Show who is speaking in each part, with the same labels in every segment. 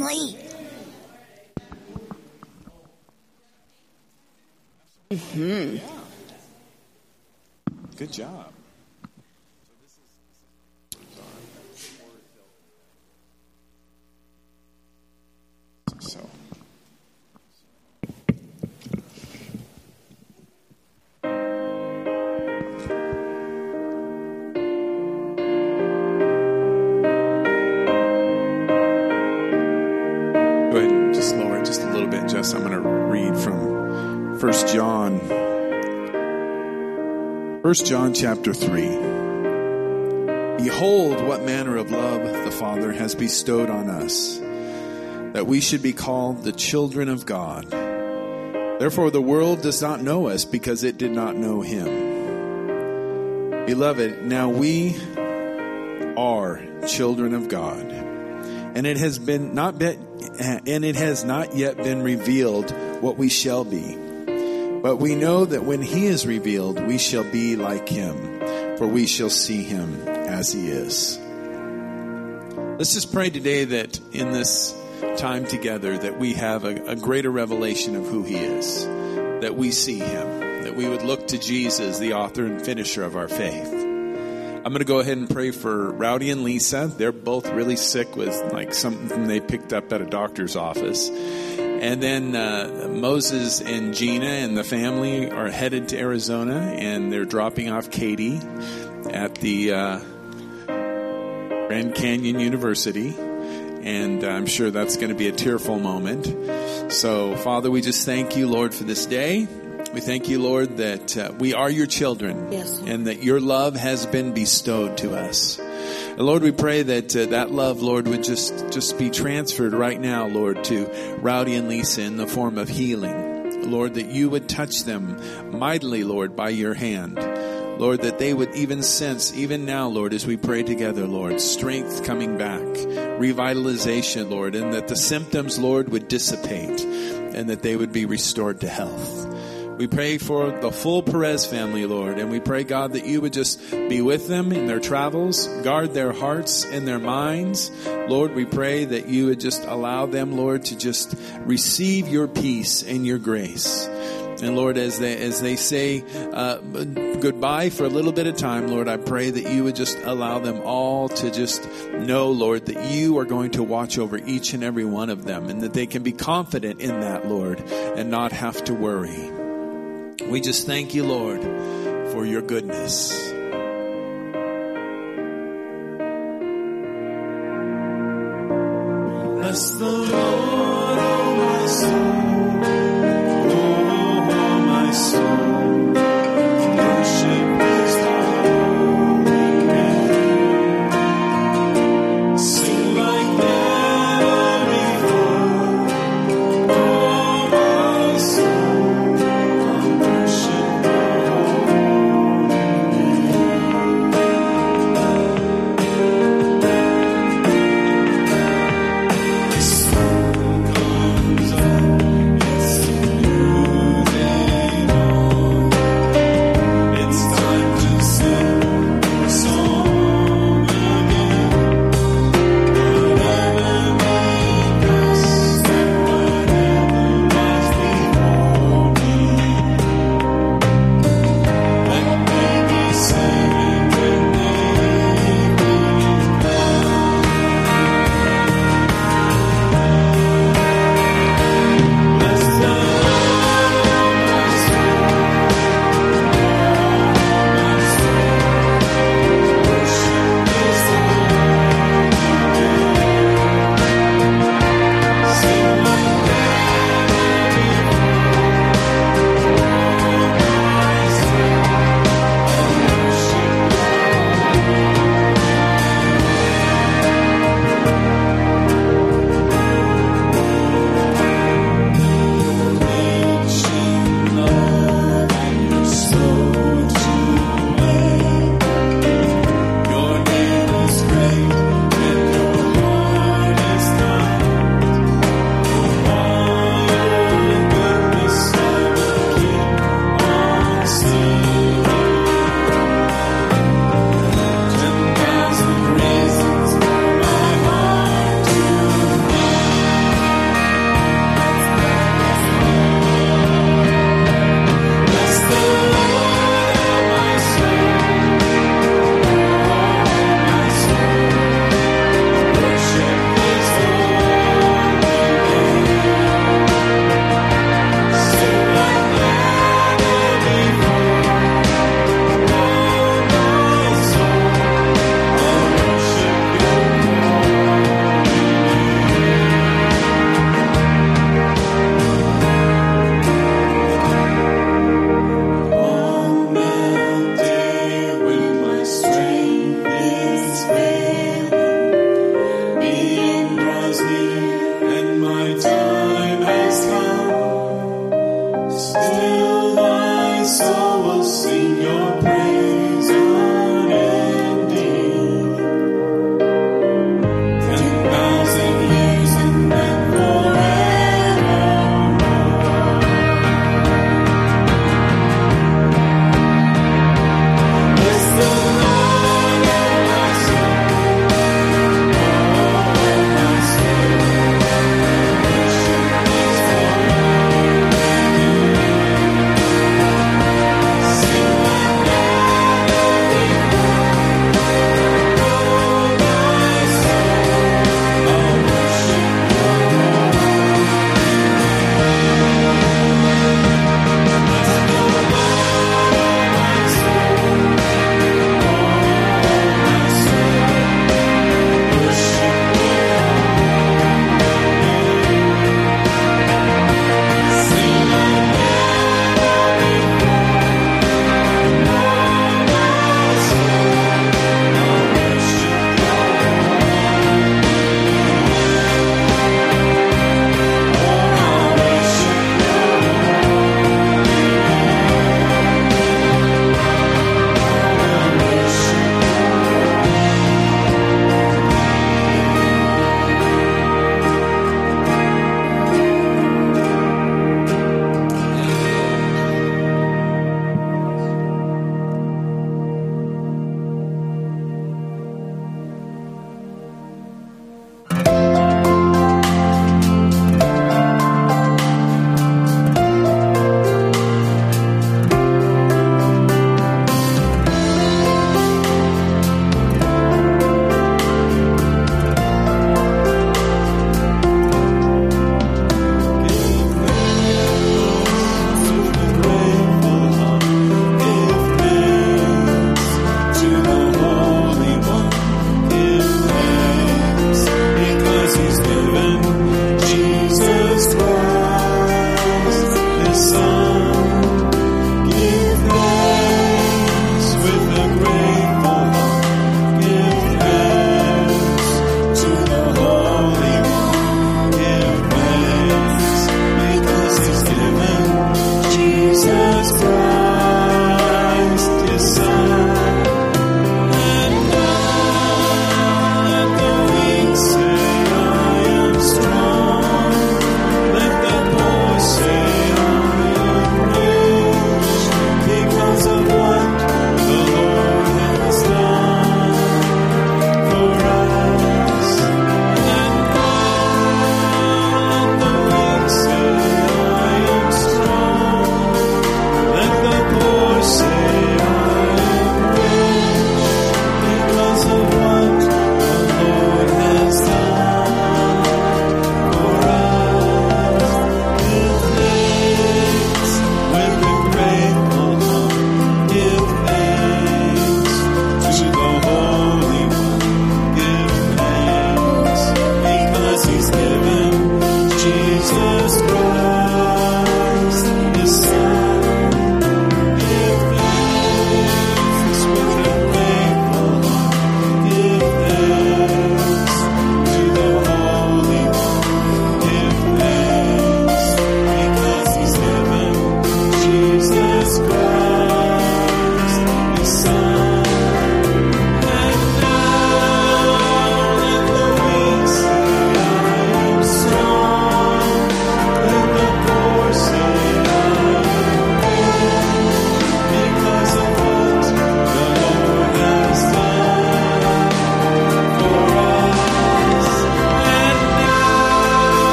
Speaker 1: family.
Speaker 2: Good job. So. Go ahead and just lower it just a little bit, Jess. I'm going to read from 1 John. 1 John chapter 3. Behold, what manner of love the Father has bestowed on us, that we should be called the children of God. Therefore the world does not know us, because it did not know him. Beloved, now we are children of God, and it has not yet been revealed what we shall be. But we know that when he is revealed, we shall be like him, for we shall see him as he is. Let's just pray today that in this time together that we have a greater revelation of who he is, that we see him, that we would look to Jesus, the author and finisher of our faith. I'm going to go ahead and pray for Rowdy and Lisa. They're both really sick with like something they picked up at a doctor's office. And then Moses and Gina and the family are headed to Arizona, and they're dropping off Katie at the Grand Canyon University. And I'm sure that's going to be a tearful moment. So, Father, we just thank you, Lord, for this day. We thank you, Lord, that we are your children,
Speaker 1: yes,
Speaker 2: and that your love has been bestowed to us. And Lord, we pray that that love, Lord, would just be transferred right now, Lord, to Rowdy and Lisa in the form of healing. Lord, that you would touch them mightily, Lord, by your hand. Lord, that they would even sense, even now, Lord, as we pray together, Lord, strength coming back, revitalization, Lord, and that the symptoms, Lord, would dissipate and that they would be restored to health. We pray for the full Perez family, Lord, and we pray, God, that you would just be with them in their travels, guard their hearts and their minds. Lord, we pray that you would just allow them, Lord, to just receive your peace and your grace. And Lord, as they say goodbye for a little bit of time, Lord, I pray that you would just allow them all to just know, Lord, that you are going to watch over each and every one of them, and that they can be confident in that, Lord, and not have to worry. We just thank you, Lord, for your goodness. Bless the Lord, oh my soul.
Speaker 3: Soul.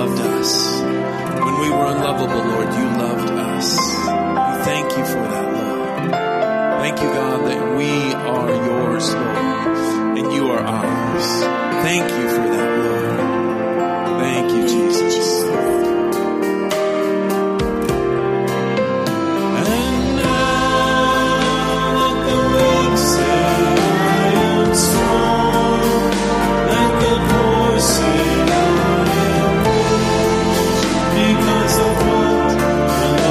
Speaker 2: loved us. When we were unlovable, Lord, you loved us. We thank you for that, Lord. Thank you, God, that we are yours, Lord, and you are ours. Thank you for that, Lord. Thank you, Jesus. And now let the weak say, I am strong. Let the poor say, I am rich because of what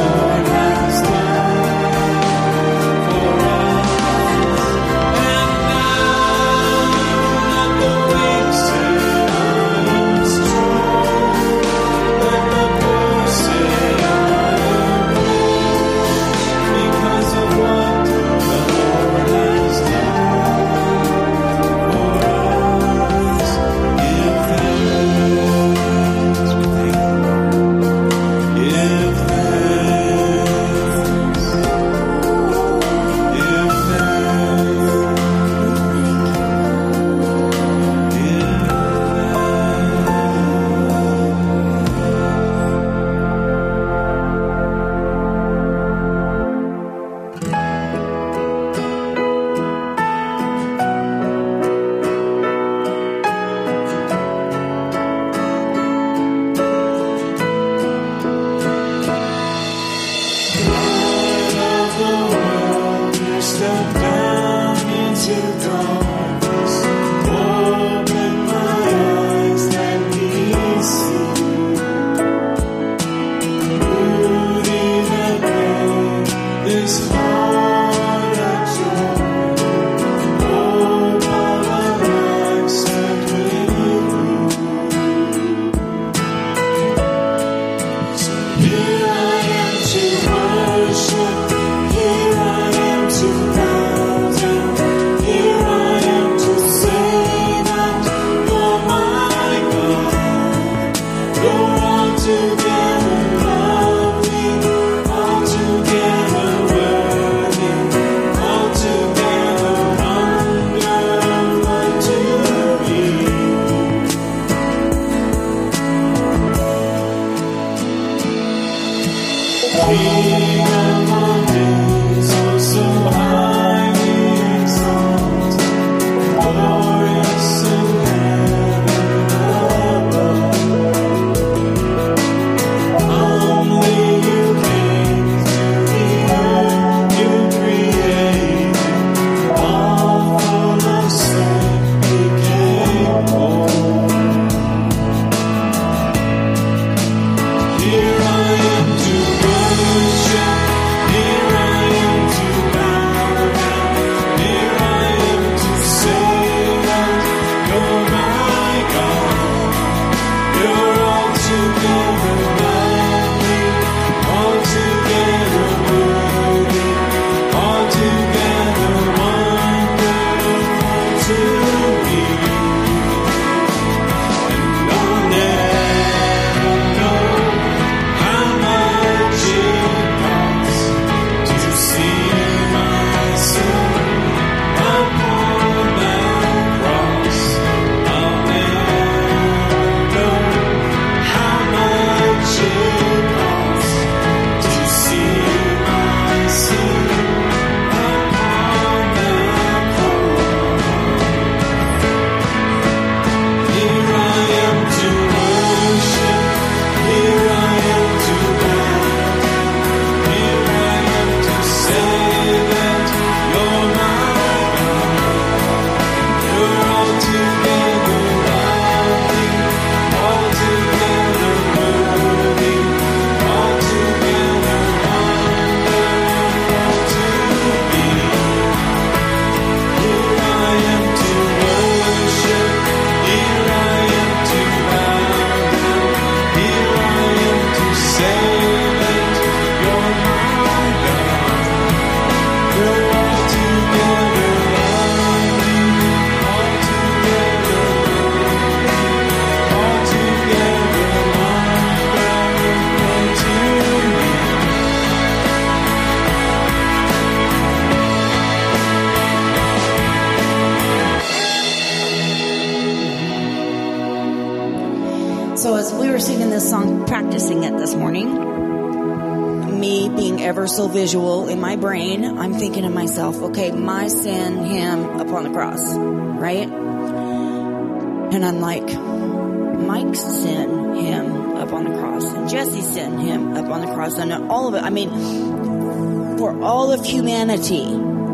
Speaker 1: we were singing this song, practicing it this morning, me being ever so visual in my brain, I'm thinking to myself, okay, my sin, him upon the cross, right? And I'm like, Mike's sin, him up on the cross, and Jesse's sin, him up on the cross, and all of it. I mean, for all of humanity,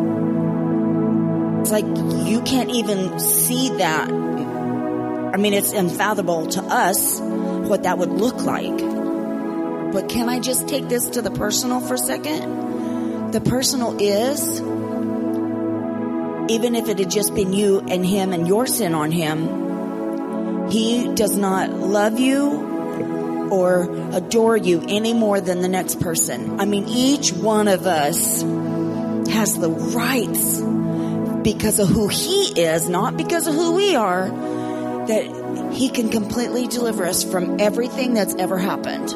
Speaker 1: it's like you can't even see that. I mean, it's unfathomable to us what that would look like. But can I just take this to the personal for a second? The personal is, even if it had just been you and him and your sin on him, he does not love you or adore you any more than the next person. I mean, each one of us has the rights because of who he is, not because of who we are, that he can completely deliver us from everything that's ever happened.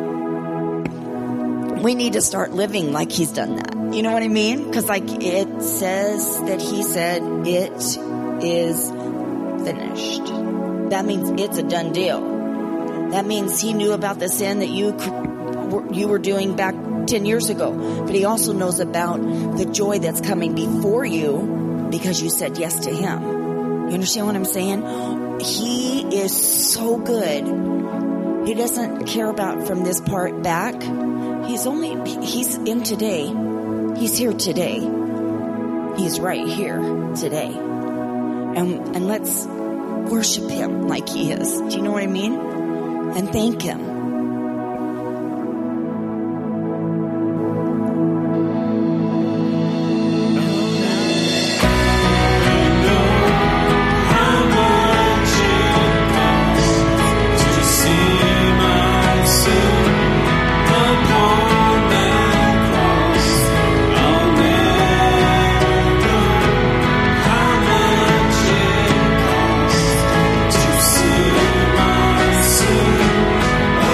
Speaker 1: We need to start living like he's done that. You know what I mean? Because like it says that he said, it is finished. That means it's a done deal. That means he knew about the sin that you were doing back 10 years ago. But he also knows about the joy that's coming before you because you said yes to him. You understand what I'm saying? He is so good. He doesn't care about from this part back. He's in today. He's here today. He's right here today. And let's worship him like he is. Do you know what I mean? And thank him.
Speaker 3: To see my sin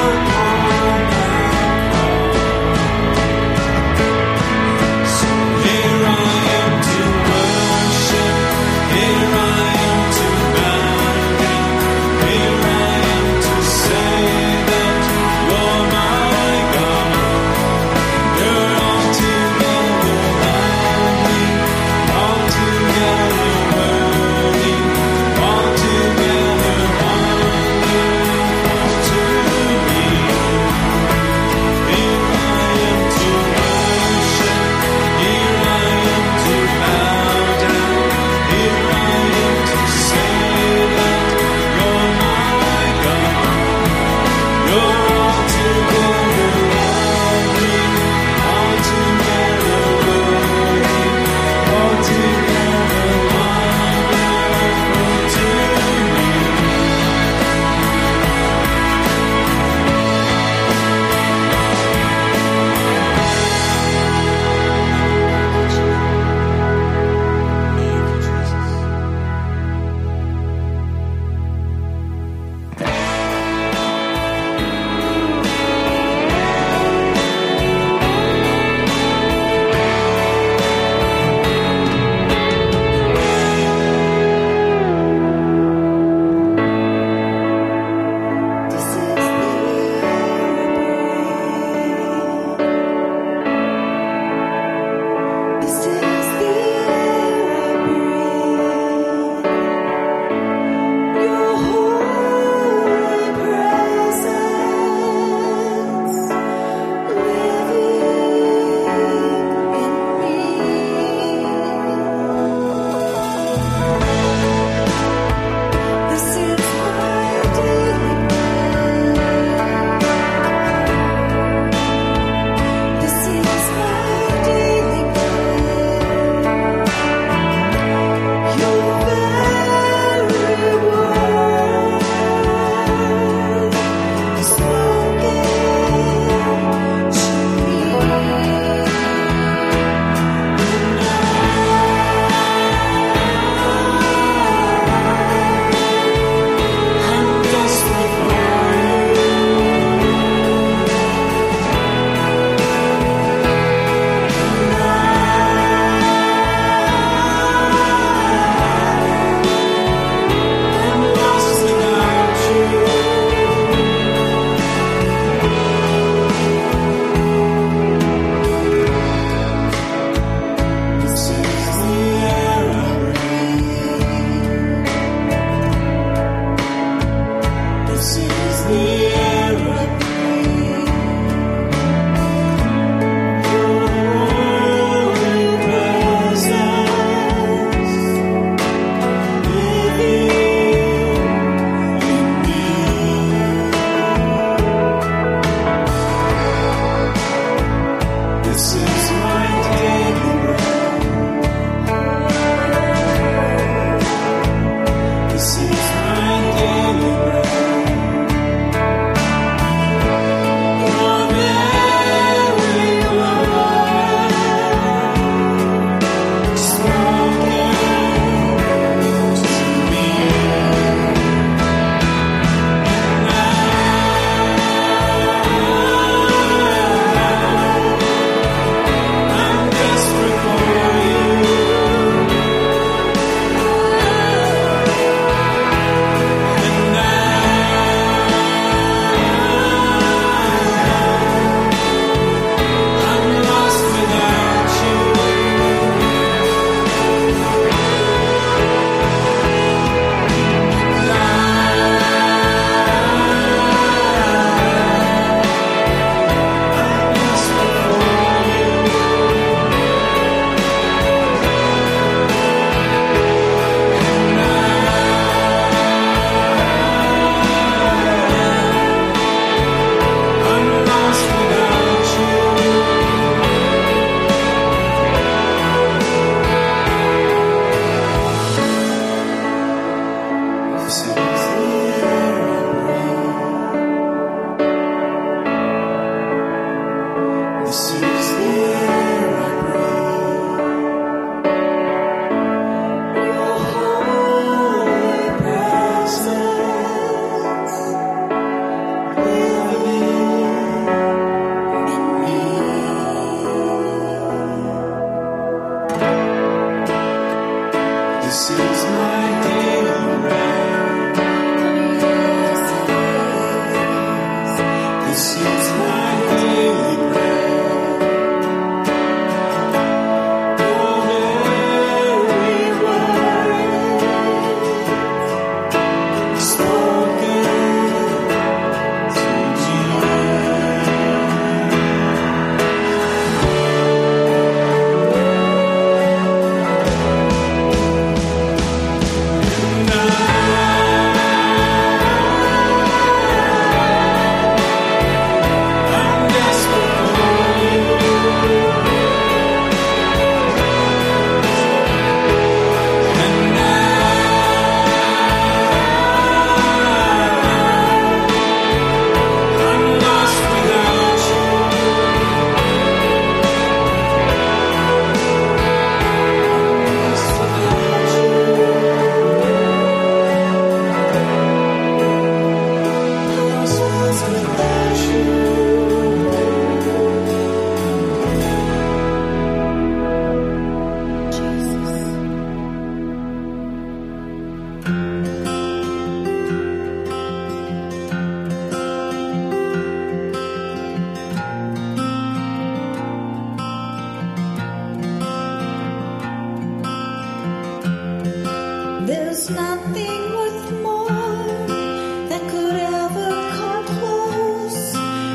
Speaker 3: There's nothing worth more that could ever come close.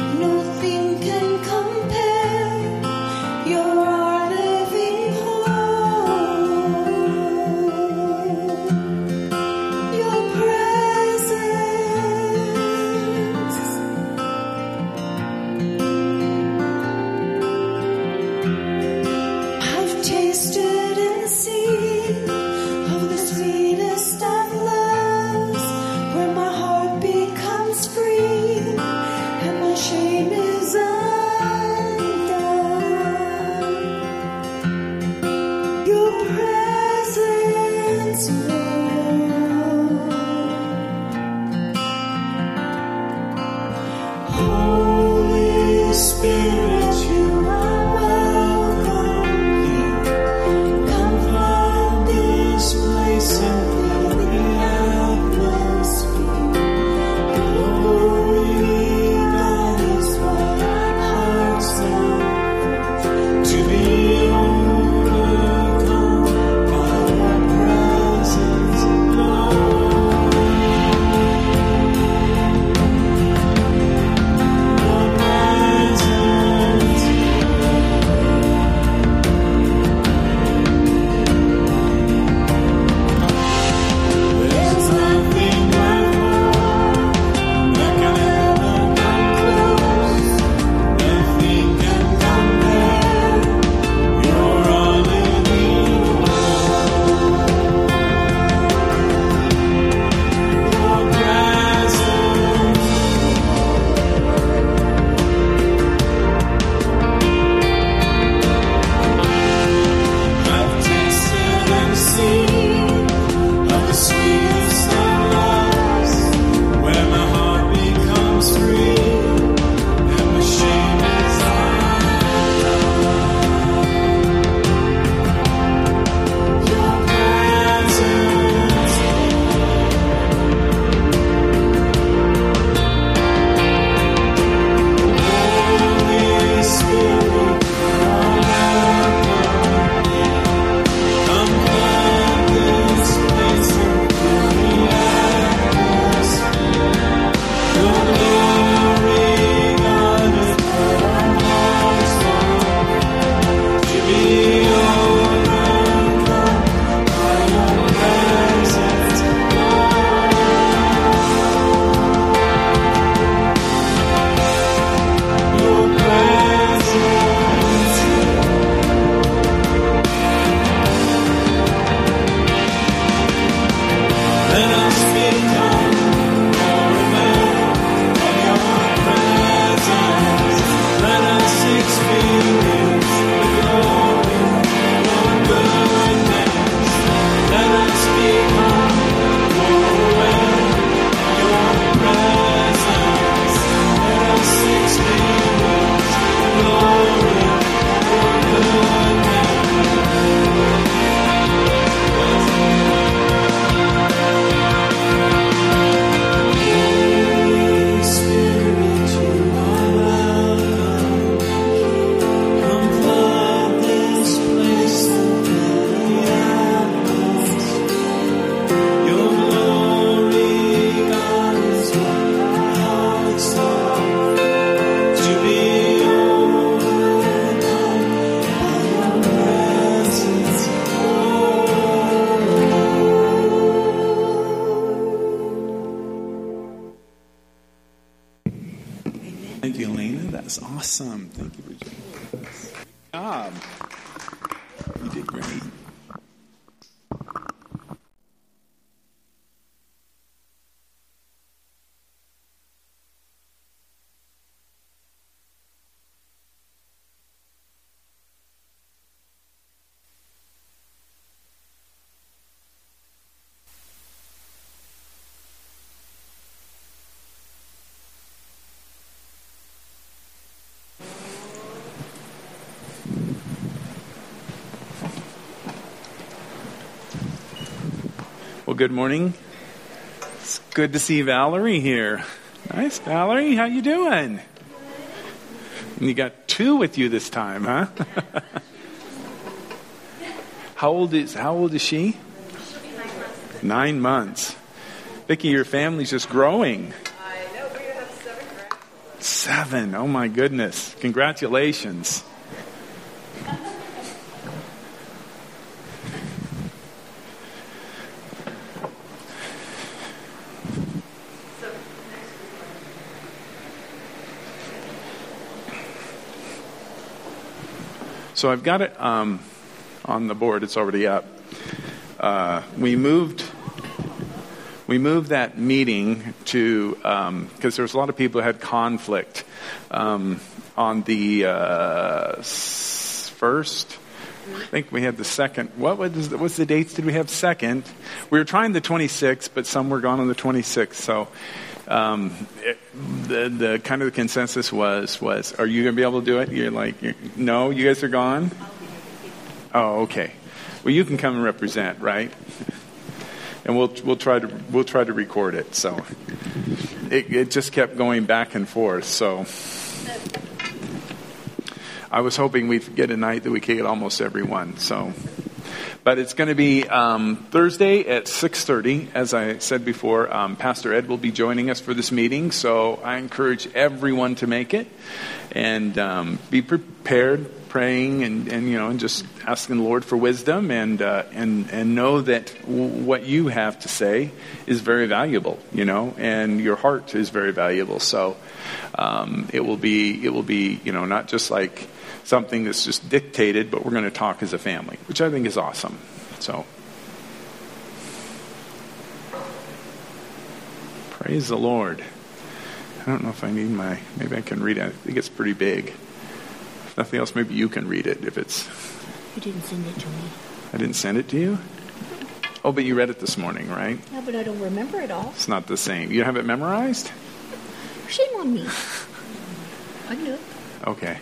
Speaker 3: Nothing can compare. You're our living hope. Your presence. I've tasted and seen of the sweetest of love.
Speaker 2: Thank you, Elena. That's awesome. Thank you, Virginia. Good job. You did great. Well, good morning. It's good to see Valerie here. Nice, Valerie. How you doing? And you got two with you this time, huh? How old is she? 9 months. Vicki, your family's just growing.
Speaker 4: I know. We're going to have 7 grandchildren.
Speaker 2: 7. Oh my goodness. Congratulations. So I've got it on the board. It's already up. We moved that meeting to because there was a lot of people who had conflict on the first. I think we had the second. What's the dates? Did we have second? We were trying the 26th, but some were gone on the 26th. So the kind of the consensus was, are you going to be able to do it? You're like, no, you guys are gone? Oh, okay. Well, you can come and represent, right? And we'll try to record it. So it just kept going back and forth. So I was hoping we'd get a night that we could get almost everyone. So, but it's going to be Thursday at 6:30. As I said before, Pastor Ed will be joining us for this meeting. So I encourage everyone to make it and be prepared, praying and just asking the Lord for wisdom and know that what you have to say is very valuable, and your heart is very valuable. So it will be not just like something that's just dictated, but we're going to talk as a family, which I think is awesome. So praise the Lord. I don't know if I need maybe I can read it. I think it's pretty big. If nothing else, maybe you can read it if it's...
Speaker 5: You didn't send it to me.
Speaker 2: I didn't send it to you? Oh, but you read it this morning, right?
Speaker 5: Yeah, but I don't remember it all.
Speaker 2: It's not the same. You don't have it memorized?
Speaker 5: Shame on me. I knew it.
Speaker 2: Okay.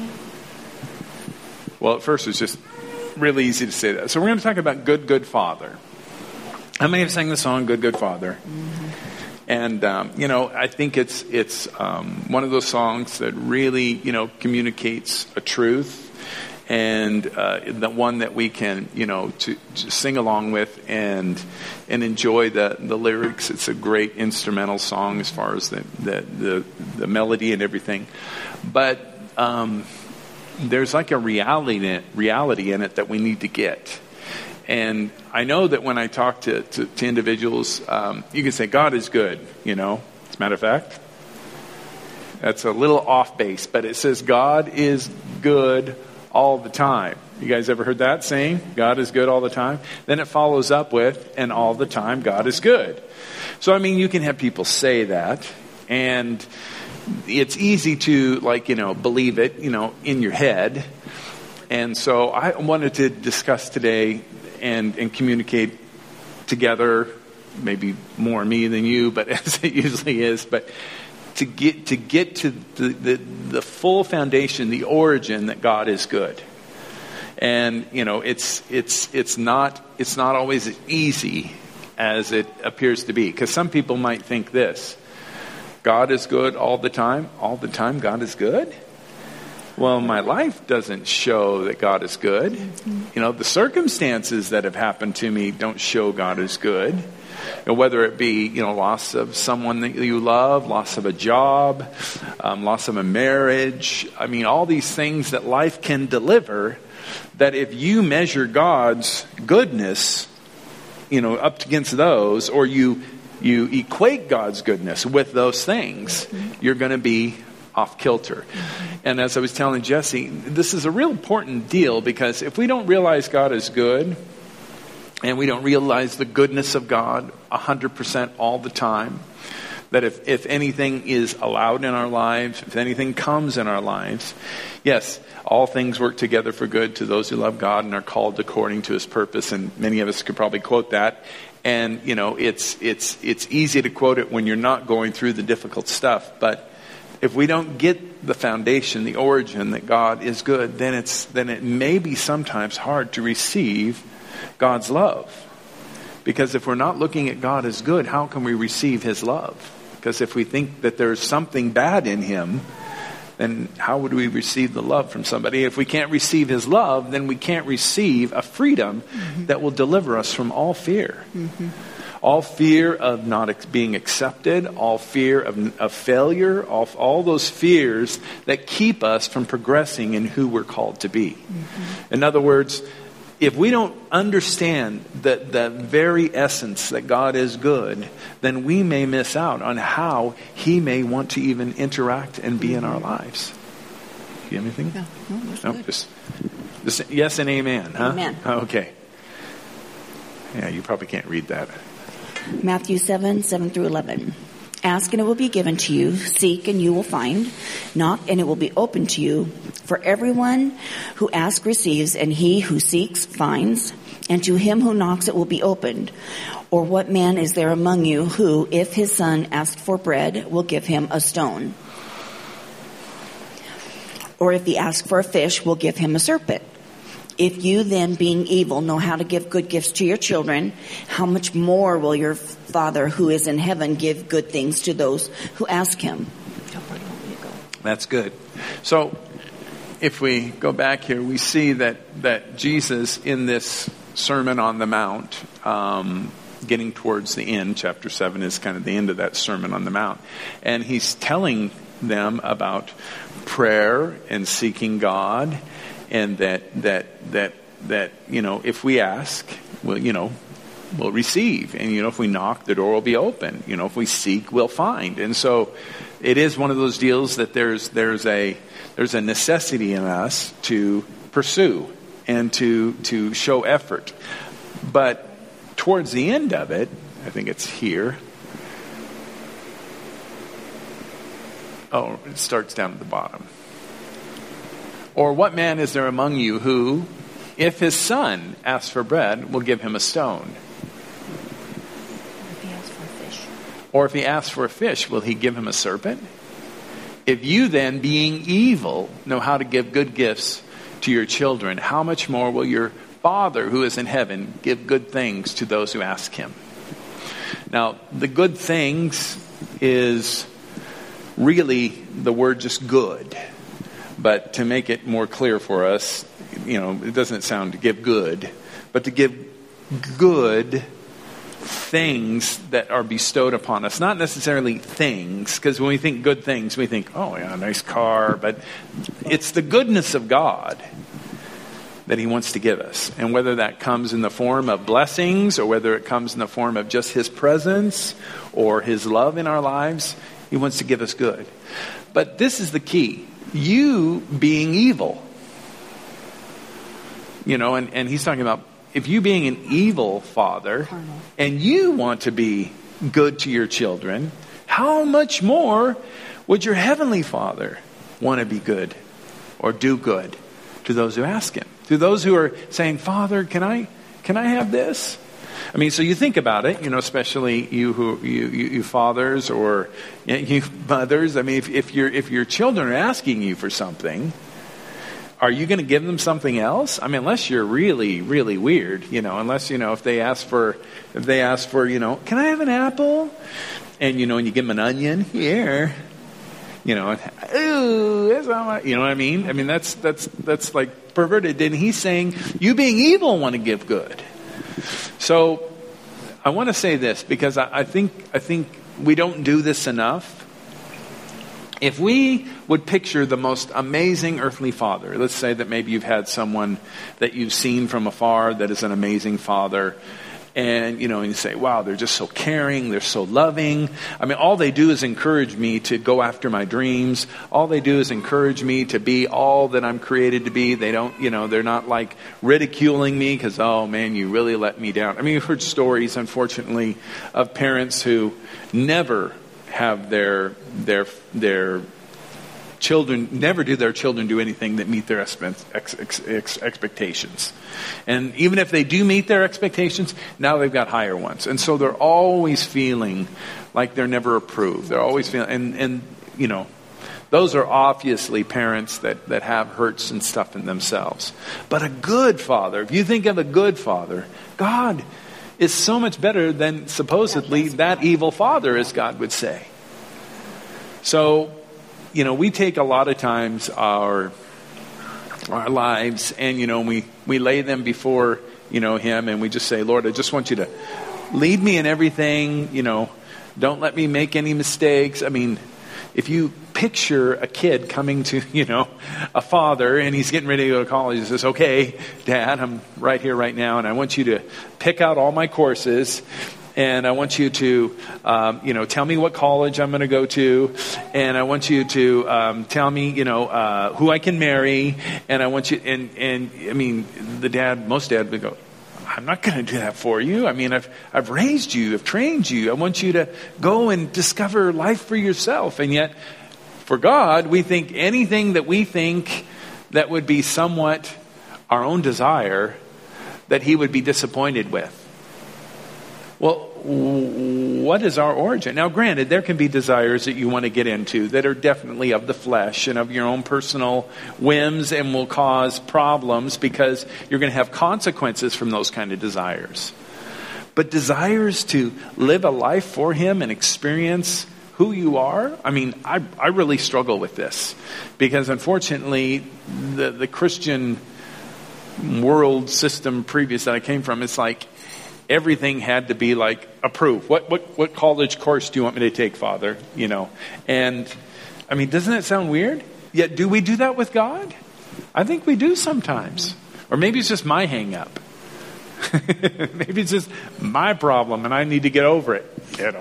Speaker 2: Well, at first it's just really easy to say that. So we're going to talk about Good, Good Father. How many have sang the song Good, Good Father? Mm-hmm. And, I think it's one of those songs that really, communicates a truth and the one that we can, to sing along with and enjoy the lyrics. It's a great instrumental song as far as the melody and everything. But there's like a reality in it that we need to get. And I know that when I talk to individuals, you can say, God is good, As a matter of fact, that's a little off base, but it says God is good all the time. You guys ever heard that saying? God is good all the time? Then it follows up with, and all the time God is good. So, you can have people say that, and it's easy to, believe it, in your head. And so I wanted to discuss today and communicate together, maybe more me than you, but as it usually is, but to get to the full foundation, the origin that God is good. And it's not always as easy as it appears to be, because some people might think this: God is good all the time God is good. Well, my life doesn't show that God is good. Mm-hmm. The circumstances that have happened to me don't show God is good. Whether it be, loss of someone that you love, loss of a job, loss of a marriage. All these things that life can deliver, that if you measure God's goodness, up against those, or you equate God's goodness with those things, you're going to be off kilter. And as I was telling Jesse, this is a real important deal, because if we don't realize God is good, and we don't realize the goodness of God 100% all the time, that if anything is allowed in our lives, if anything comes in our lives, yes, all things work together for good to those who love God and are called according to his purpose. And many of us could probably quote that. And, you know, it's easy to quote it when you're not going through the difficult stuff. But if we don't get the foundation, the origin that God is good, then it may be sometimes hard to receive God's love. Because if we're not looking at God as good, how can we receive his love? Because if we think that there's something bad in him, then how would we receive the love from somebody? If we can't receive his love, then we can't receive a freedom that will deliver us from all fear. All fear of not being accepted, all fear of failure, all those fears that keep us from progressing in who we're called to be. In other words, if we don't understand the very essence that God is good, then we may miss out on how he may want to even interact and be in our lives. Do you have anything? No, just yes and amen, huh?
Speaker 1: Amen.
Speaker 2: Okay. Yeah, you probably can't read that.
Speaker 1: Matthew 7:7-11. Ask and it will be given to you. Seek and you will find. Knock and it will be opened to you. For everyone who asks receives, and he who seeks finds. And to him who knocks it will be opened. Or what man is there among you who, if his son asked for bread, will give him a stone? Or if he asks for a fish, will give him a serpent? If you then, being evil, know how to give good gifts to your children, how much more will your Father who is in heaven give good things to those who ask him?
Speaker 2: That's good. So if we go back here, we see that Jesus in this Sermon on the Mount, getting towards the end, chapter 7 is kind of the end of that Sermon on the Mount. And he's telling them about prayer and seeking God, and that you know, if we ask, we'll receive. And, you know, if we knock, the door will be open. You know, if we seek, we'll find. And so it is one of those deals that there's a necessity in us to pursue and to show effort. But towards the end of it, I think it's here. Oh, it starts down at the bottom. Or what man is there among you who, if his son asks for bread, will give him a stone?
Speaker 5: If he asks for a fish.
Speaker 2: Or if he asks for a fish, will he give him a serpent? If you then, being evil, know how to give good gifts to your children, how much more will your Father who is in heaven give good things to those who ask him? Now, the good things is really the word just good. But to make it more clear for us, you know, it doesn't sound to give good, but to give good things that are bestowed upon us. Not necessarily things, because when we think good things, we think, oh yeah, nice car. But it's the goodness of God that he wants to give us. And whether that comes in the form of blessings, or whether it comes in the form of just his presence or his love in our lives, he wants to give us good. But this is the key. You being evil. You know, and he's talking about if you being an evil father and you want to be good to your children, how much more would your heavenly Father want to be good or do good to those who ask him? To those who are saying, Father, can I have this? I mean, so you think about it, you know, especially you fathers or you mothers. I mean, if your children are asking you for something, are you going to give them something else? I mean, unless you're really, really weird, you know. Unless, you know, if they ask for, you know, can I have an apple? And, you know, and you give them an onion, here. You know, ooh, that's not my, you know what I mean? I mean, that's like perverted. And he's saying, you being evil want to give good. So I want to say this because I think we don't do this enough. If we would picture the most amazing earthly father, let's say that maybe you've had someone that you've seen from afar that is an amazing father, And, and you say, wow, they're just so caring. They're so loving. I mean, all they do is encourage me to go after my dreams. All they do is encourage me to be all that I'm created to be. They don't, they're not like ridiculing me because, oh man, you really let me down. I mean, we've heard stories, unfortunately, of parents who never have their children, never do their children do anything that meet their expectations. And even if they do meet their expectations, now they've got higher ones. And so they're always feeling like they're never approved. They're always feeling, and those are obviously parents that have hurts and stuff in themselves. But a good father, if you think of a good father, God is so much better than supposedly that evil father, as God would say. So, we take a lot of times our lives and, we lay them before, Him, and we just say, Lord, I just want you to lead me in everything, don't let me make any mistakes. I mean, if you picture a kid coming to, a father and he's getting ready to go to college, he says, okay, Dad, I'm right here right now, and I want you to pick out all my courses. And I want you to, tell me what college I'm going to go to. And I want you to tell me, who I can marry. And I want you, and I mean, most dad would go, I'm not going to do that for you. I mean, I've raised you, I've trained you. I want you to go and discover life for yourself. And yet, for God, we think anything that we think that would be somewhat our own desire, that He would be disappointed with. Well, what is our origin? Now, granted, there can be desires that you want to get into that are definitely of the flesh and of your own personal whims and will cause problems because you're going to have consequences from those kind of desires. But desires to live a life for Him and experience who you are, I mean, I really struggle with this because unfortunately the Christian world system previous that I came from, it's like everything had to be like approved. What college course do you want me to take, Father? And I mean, doesn't that sound weird? Yet do we do that with God? I think we do sometimes. Or maybe it's just my hang up. Maybe it's just my problem and I need to get over it.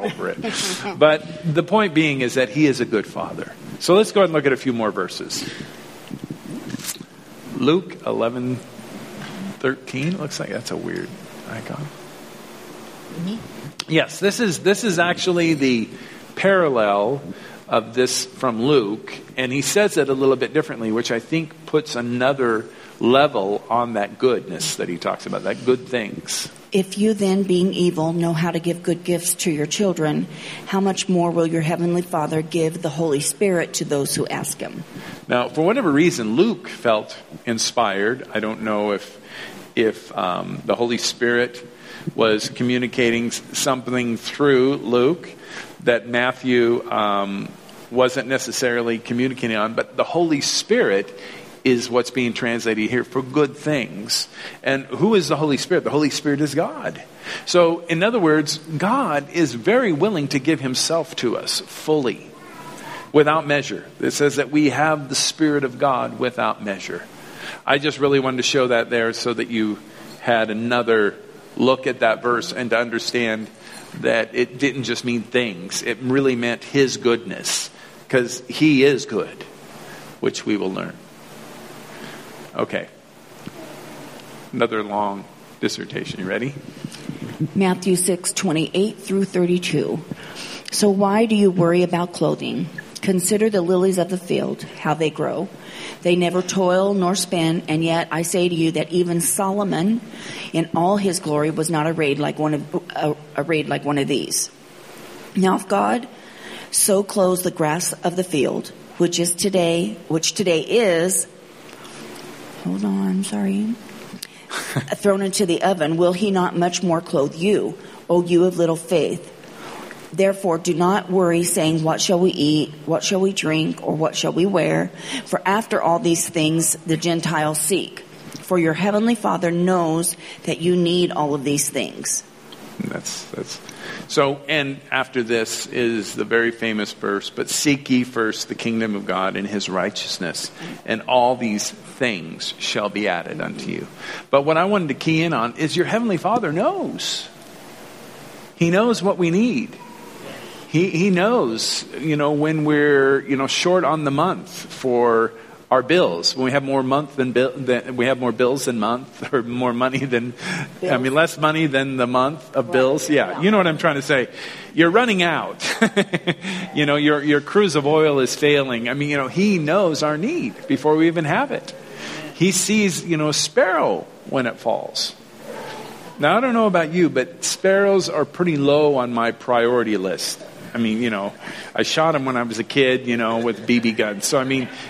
Speaker 2: But the point being is that He is a good Father. So let's go ahead and look at a few more verses. Luke 11:13. Looks like that's a weird icon. Yes, this is actually the parallel of this from Luke, and he says it a little bit differently, which I think puts another level on that goodness that he talks about, that good things.
Speaker 1: If you then, being evil, know how to give good gifts to your children, how much more will your heavenly Father give the Holy Spirit to those who ask Him? Now, for whatever reason, Luke felt inspired. I don't know if the Holy Spirit was communicating something through Luke that Matthew wasn't necessarily communicating on, but the Holy Spirit is what's being translated here for good things. And who is the Holy Spirit? The Holy Spirit is God. So, in other words, God is very willing to give Himself to us fully, without measure. It says that we have the Spirit of God without measure. I just really wanted to show that there so that you had another look at that verse and to understand that it didn't just mean things. It really meant His goodness, because He is good, which we will learn. Okay. Another long dissertation. You ready?
Speaker 5: Matthew 6:28 through 32. So why do you worry about clothing? Consider the lilies of the field, how they grow. They never toil nor spin, and yet I say to you that even Solomon, in all his glory, was not arrayed like one of these. Now, if God so clothes the grass of the field, which today is, thrown into the oven, will He not much more clothe you, O you of little faith? Therefore, do not worry, saying, what shall we eat? What shall we drink? Or what shall we wear? For after all these things the Gentiles seek. For your heavenly Father knows that you need all of these things.
Speaker 2: That's so. And after this is the very famous verse, but seek ye first the kingdom of God and His righteousness, and all these things shall be added unto you. But what I wanted to key in on is your heavenly Father knows. He knows what we need. He knows, when we're, short on the month for our bills. When we have more we have more bills than month, or more money than, less money than the month of bills. Yeah, you know what I'm trying to say. You're running out. Your cruise of oil is failing. He knows our need before we even have it. He sees, a sparrow when it falls. Now, I don't know about you, but sparrows are pretty low on my priority list. I shot them when I was a kid, with BB guns. So,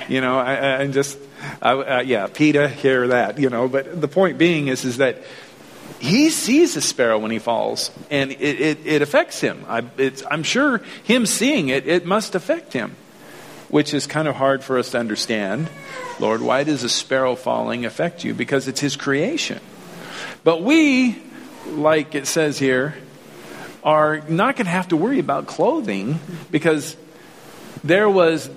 Speaker 2: PETA, hear that, But the point being is that he sees a sparrow when he falls, and it affects him. I'm sure him seeing it must affect him, which is kind of hard for us to understand. Lord, why does a sparrow falling affect you? Because it's his creation. But we, like it says here, are not going to have to worry about clothing, because there was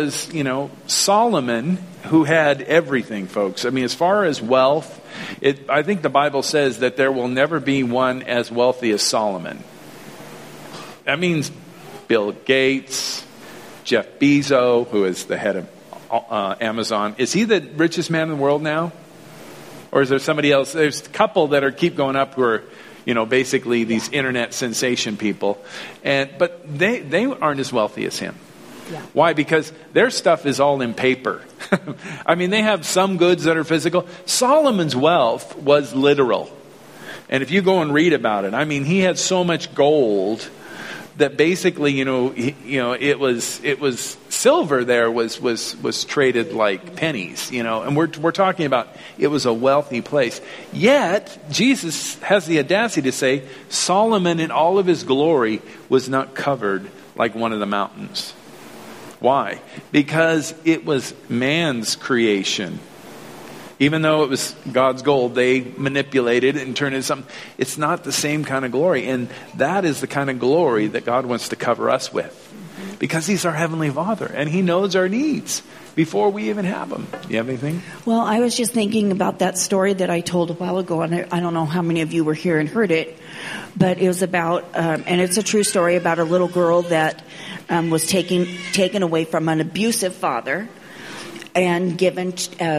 Speaker 2: Solomon, who had everything, folks. As far as wealth, I think the Bible says that there will never be one as wealthy as Solomon. That means Bill Gates, Jeff Bezos, who is the head of Amazon. Is he the richest man in the world now? Or is there somebody else? There's a couple that keep going up who are, basically these internet sensation people. But they aren't as wealthy as him. Yeah. Why? Because their stuff is all in paper. They have some goods that are physical. Solomon's wealth was literal. And if you go and read about it, he had so much gold that basically, it was silver there was traded like pennies, and we're talking about it was a wealthy place. Yet Jesus has the audacity to say Solomon in all of his glory was not covered like one of the mountains. Why? Because it was man's creation. Even though it was God's gold, they manipulated it and turned it into something. It's not the same kind of glory. And that is the kind of glory that God wants to cover us with. Because he's our Heavenly Father. And he knows our needs before we even have them. Do you have anything?
Speaker 5: Well, I was just thinking about that story that I told a while ago. And I don't know how many of you were here and heard it. But it was about, and it's a true story, about a little girl that was taken away from an abusive father. And given,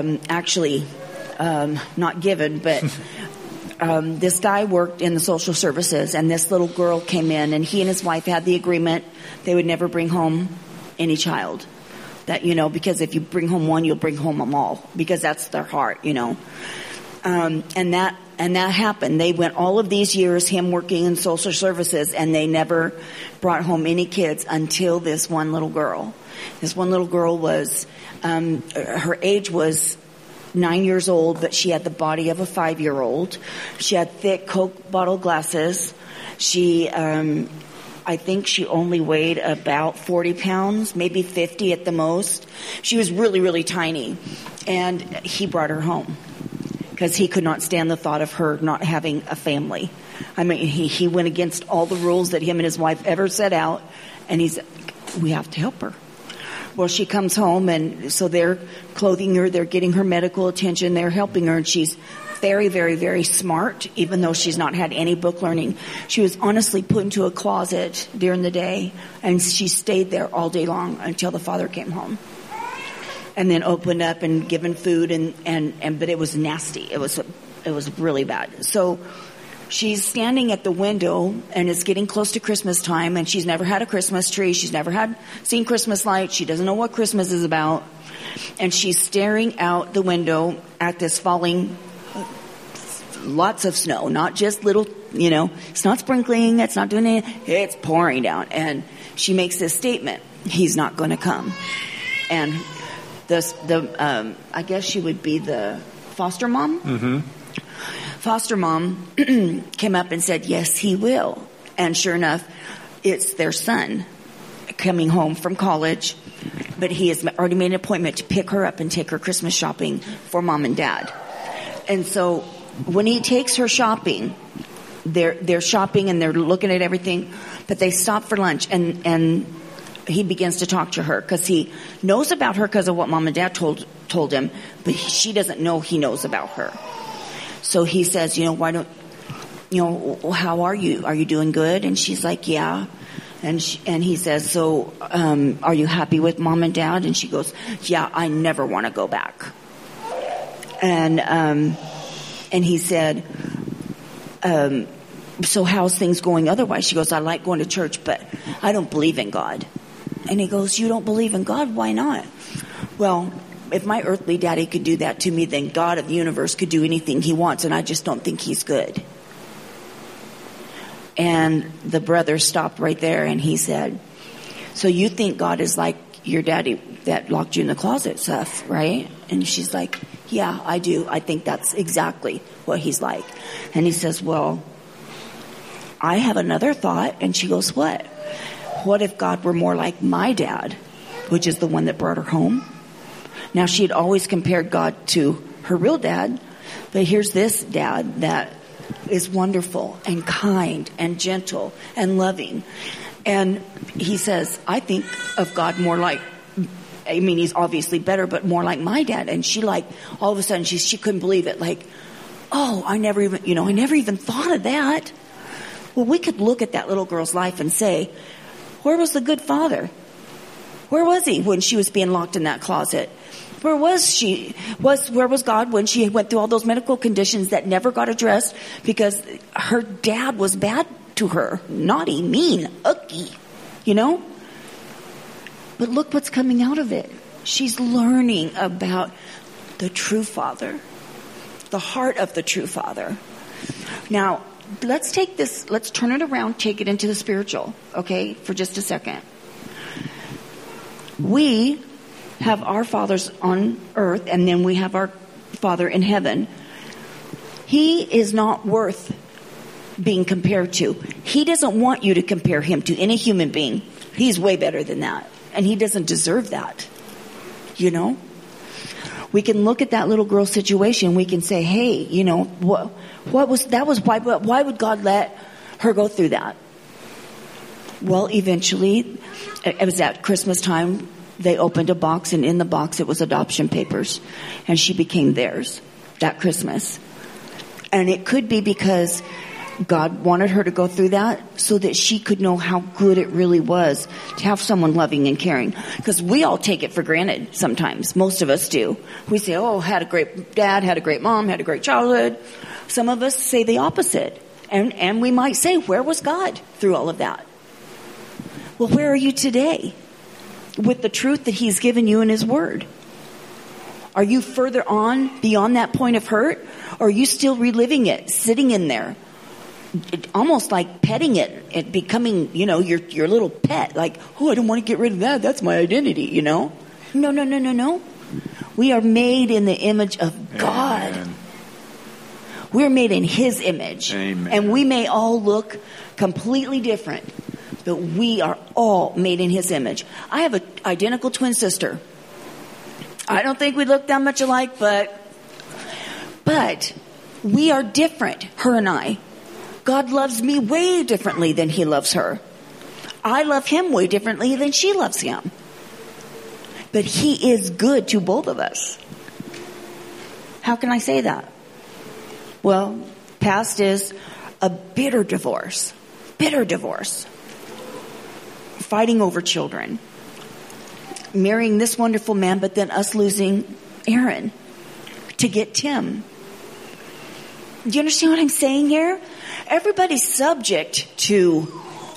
Speaker 5: not given, but this guy worked in the social services, and this little girl came in, and he and his wife had the agreement they would never bring home any child. That, because if you bring home one, you'll bring home them all, because that's their heart, And that happened. They went all of these years, him working in social services, and they never brought home any kids until this one little girl. This one little girl was, her age was 9 years old, but she had the body of a 5-year-old. She had thick Coke bottle glasses. She, I think she only weighed about 40 pounds, maybe 50 at the most. She was really, really tiny. And he brought her home because he could not stand the thought of her not having a family. He went against all the rules that him and his wife ever set out. And we have to help her. Well, she comes home, and so they're clothing her, they're getting her medical attention, they're helping her, and she's very, very, very smart, even though she's not had any book learning. She was honestly put into a closet during the day, and she stayed there all day long until the father came home. And then opened up and given food, but it was nasty. It was really bad. So she's standing at the window, and it's getting close to Christmas time, and she's never had a Christmas tree. She's never seen Christmas lights. She doesn't know what Christmas is about. And she's staring out the window at this falling, lots of snow, not just little, it's not sprinkling, it's not doing anything, it's pouring down. And she makes this statement, he's not going to come. And I guess she would be the foster mom. Mm-hmm. Foster mom came up and said, yes, he will. And sure enough, it's their son coming home from college, but he has already made an appointment to pick her up and take her Christmas shopping for mom and dad. And so when he takes her shopping, they're shopping and they're looking at everything, but they stop for lunch, and he begins to talk to her because he knows about her because of what mom and dad told him, but she doesn't know he knows about her. So he says, why don't how are you? Are you doing good? And she's like, yeah. And he says, so, are you happy with mom and dad? And she goes, yeah, I never want to go back. And he said, so how's things going otherwise? She goes, I like going to church, but I don't believe in God. And he goes, you don't believe in God? Why not? Well, if my earthly daddy could do that to me, then God of the universe could do anything he wants, and I just don't think he's good. And the brother stopped right there, and he said, so you think God is like your daddy that locked you in the closet, Seth, right? And she's like, yeah, I do. I think that's exactly what he's like. And he says, well, I have another thought. And she goes, what? What if God were more like my dad, which is the one that brought her home? Now, she had always compared God to her real dad, but here's this dad that is wonderful and kind and gentle and loving. And he says, I think of God more like, I mean, he's obviously better, but more like my dad. And she all of a sudden, she couldn't believe it. Like, oh, I never even thought of that. Well, we could look at that little girl's life and say, where was the good father? Where was he when she was being locked in that closet? Where was she? Where was God when she went through all those medical conditions that never got addressed because her dad was bad to her? Naughty, mean, ugly, But look what's coming out of it. She's learning about the true father, the heart of the true father. Now, let's turn it around, take it into the spiritual, okay, for just a second. We have our fathers on earth, and then we have our Father in heaven. He is not worth being compared to. He doesn't want you to compare him to any human being. He's way better than that, and he doesn't deserve that. We can look at that little girl's situation. We can say, hey, why would God let her go through that? Well, eventually, it was at Christmas time, they opened a box, and in the box it was adoption papers, and she became theirs that Christmas. And it could be because God wanted her to go through that so that she could know how good it really was to have someone loving and caring. Because we all take it for granted sometimes. Most of us do. We say, oh, had a great dad, had a great mom, had a great childhood. Some of us say the opposite. And we might say, where was God through all of that? Well, where are you today with the truth that he's given you in his word? Are you further on beyond that point of hurt? Or are you still reliving it, sitting in there? Almost like petting it becoming, your little pet. Like, oh, I don't want to get rid of that. That's my identity, No. We are made in the image of God.
Speaker 2: Amen.
Speaker 5: We're made in his image.
Speaker 2: Amen.
Speaker 5: And we may all look completely different, but we are all made in his image. I have an identical twin sister. I don't think we look that much alike, but we are different, her and I. God loves me way differently than he loves her. I love him way differently than she loves him. But he is good to both of us. How can I say that? Well, past is a bitter divorce. Fighting over children. Marrying this wonderful man, but then us losing Aaron to get Tim. Do you understand what I'm saying here? Everyone's subject to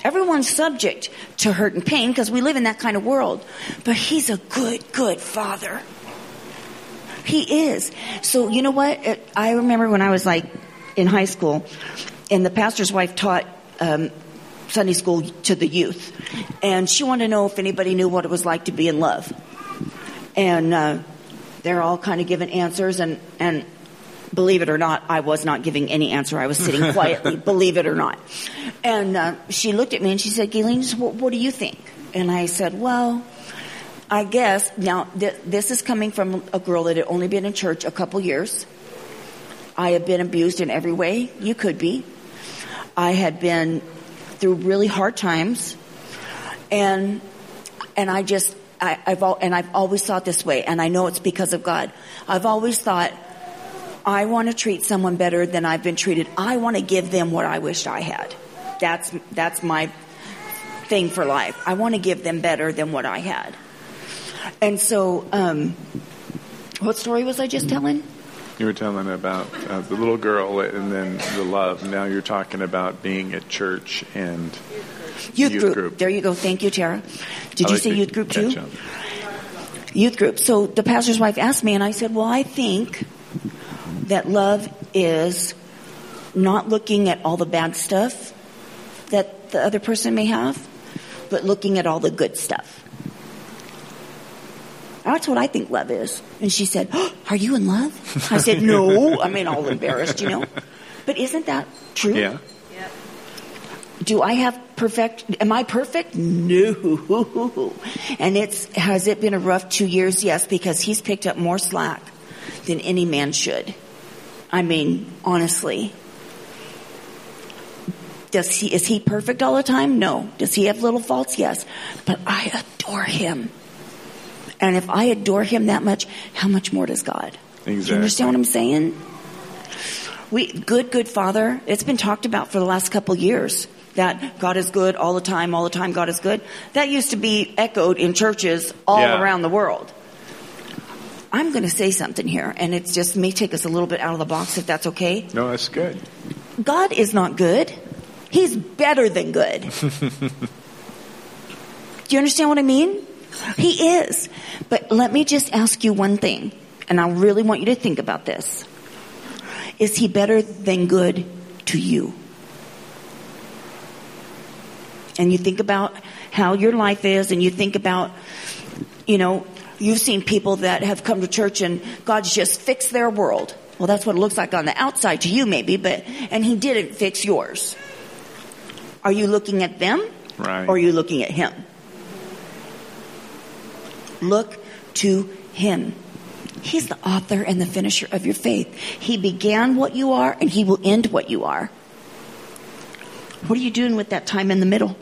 Speaker 5: hurt and pain because we live in that kind of world. But he's a good father. He is. So you know what? I remember when I was in high school, and the pastor's wife taught Sunday school to the youth. And she wanted to know if anybody knew what it was like to be in love. And they're all kind of giving answers, and believe it or not, I was not giving any answer. I was sitting quietly, believe it or not. And she looked at me and she said, Gayleen, what do you think? And I said, well, I guess, now this is coming from a girl that had only been in church a couple years. I have been abused in every way you could be. I had been through really hard times. And I've always thought this way, and I know it's because of God. I've always thought, I want to treat someone better than I've been treated. I want to give them what I wished I had. That's my thing for life. I want to give them better than what I had. And so, what story was I just telling?
Speaker 6: You were telling about the little girl and then the love. Now you're talking about being at church and
Speaker 5: Youth group. There you go. Thank you, Tara. Did you say youth group too? Youth group. So the pastor's wife asked me, and I said, well, I think that love is not looking at all the bad stuff that the other person may have, but looking at all the good stuff. That's what I think love is. And she said, oh, are you in love? I said, no. I mean, all embarrassed, But isn't that true?
Speaker 6: Yeah.
Speaker 5: Do I have am I perfect? No. And has it been a rough 2 years? Yes, because he's picked up more slack than any man should. I mean, honestly. Is he perfect all the time? No. Does he have little faults? Yes. But I adore him. And if I adore him that much, how much more does God?
Speaker 6: Exactly.
Speaker 5: Do you understand what I'm saying? Good Father. It's been talked about for the last couple years that God is good all the time, God is good. That used to be echoed in churches all around the world. I'm going to say something here, and it just may take us a little bit out of the box, if that's okay.
Speaker 6: No, that's good.
Speaker 5: God is not good. He's better than good. Do you understand what I mean? He is. But let me just ask you one thing, and I really want you to think about this. Is he better than good to you? And you think about how your life is, and you think about, you've seen people that have come to church and God's just fixed their world. Well, that's what it looks like on the outside to you maybe, and he didn't fix yours. Are you looking at them?
Speaker 6: Right.
Speaker 5: Or are you looking at him? Look to him. He's the author and the finisher of your faith. He began what you are, and he will end what you are. What are you doing with that time in the middle?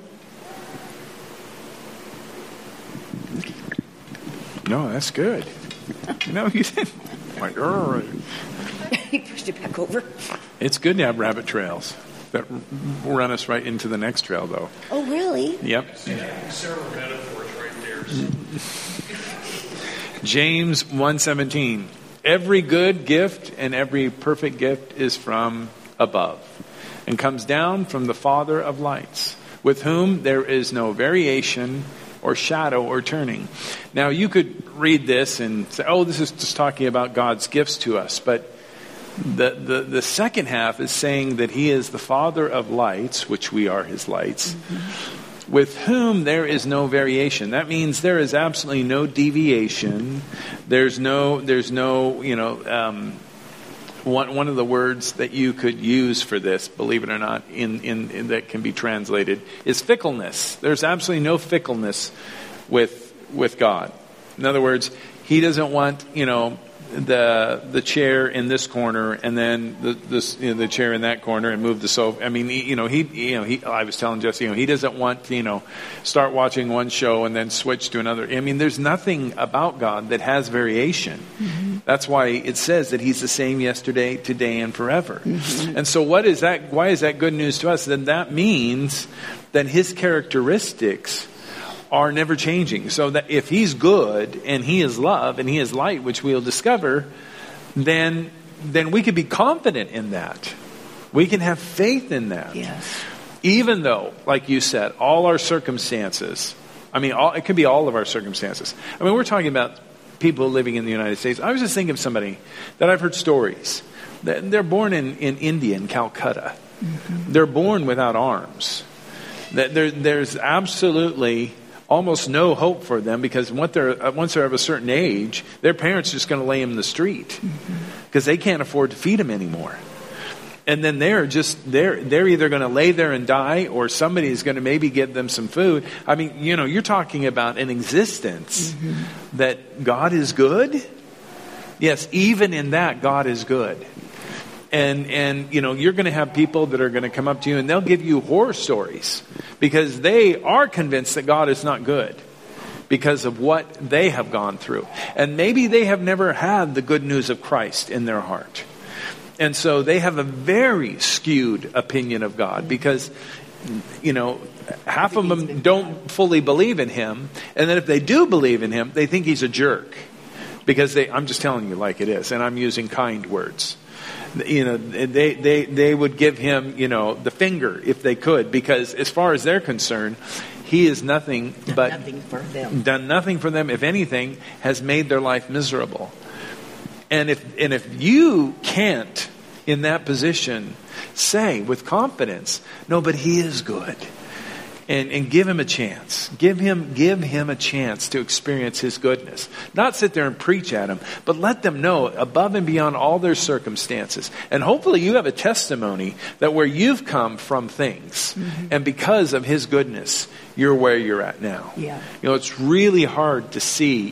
Speaker 6: No, that's good. No, you didn't. Like,
Speaker 5: He pushed it back over.
Speaker 6: It's good to have rabbit trails that run us right into the next trail, though.
Speaker 5: Oh, really?
Speaker 6: Yep.
Speaker 7: Several metaphors right there.
Speaker 6: James 1:17. Every good gift and every perfect gift is from above and comes down from the Father of lights, with whom there is no variation or shadow or turning. Now, you could read this and say, oh, this is just talking about God's gifts to us. But the second half is saying that he is the Father of lights, which we are his lights, with whom there is no variation. That means there is absolutely no deviation. There's no, one of the words that you could use for this, believe it or not, in that can be translated, is fickleness. There's absolutely no fickleness with God. In other words, he doesn't want, the chair in this corner and then the chair in that corner and move the sofa. I mean, I was telling Jesse, he doesn't want to, start watching one show and then switch to another. I mean, there's nothing about God that has variation. Mm-hmm. That's why it says that he's the same yesterday, today, and forever. Mm-hmm. And so what is that? Why is that good news to us? Then that means that his characteristics are never changing. So that if he's good and he is love and he is light, which we'll discover, then we can be confident in that. We can have faith in that.
Speaker 5: Yes.
Speaker 6: Even though, like you said, all our circumstances, it could be all of our circumstances. We're talking about people living in the United States. I was just thinking of somebody that I've heard stories. They're born in India, in Calcutta. Mm-hmm. They're born without arms. There's absolutely almost no hope for them because once they're of a certain age, their parents are just going to lay them in the street because they can't afford to feed them anymore. And then they're either going to lay there and die, or somebody's going to maybe give them some food. You're talking about an existence that God is good. Yes, even in that, God is good. And you're going to have people that are going to come up to you and they'll give you horror stories because they are convinced that God is not good because of what they have gone through. And maybe they have never had the good news of Christ in their heart. And so they have a very skewed opinion of God because, half of them don't fully believe in him. And then if they do believe in him, they think he's a jerk. Because I'm just telling you like it is, and I'm using kind words. They would give him, the finger if they could, because as far as they're concerned, he is nothing but done nothing for them. If anything, has made their life miserable. And if you can't in that position say with confidence, no, but he is good. And give him a chance. Give him a chance to experience his goodness. Not sit there and preach at him, but let them know above and beyond all their circumstances. And hopefully you have a testimony that where you've come from things, and because of his goodness, you're where you're at now.
Speaker 5: Yeah.
Speaker 6: It's really hard to see,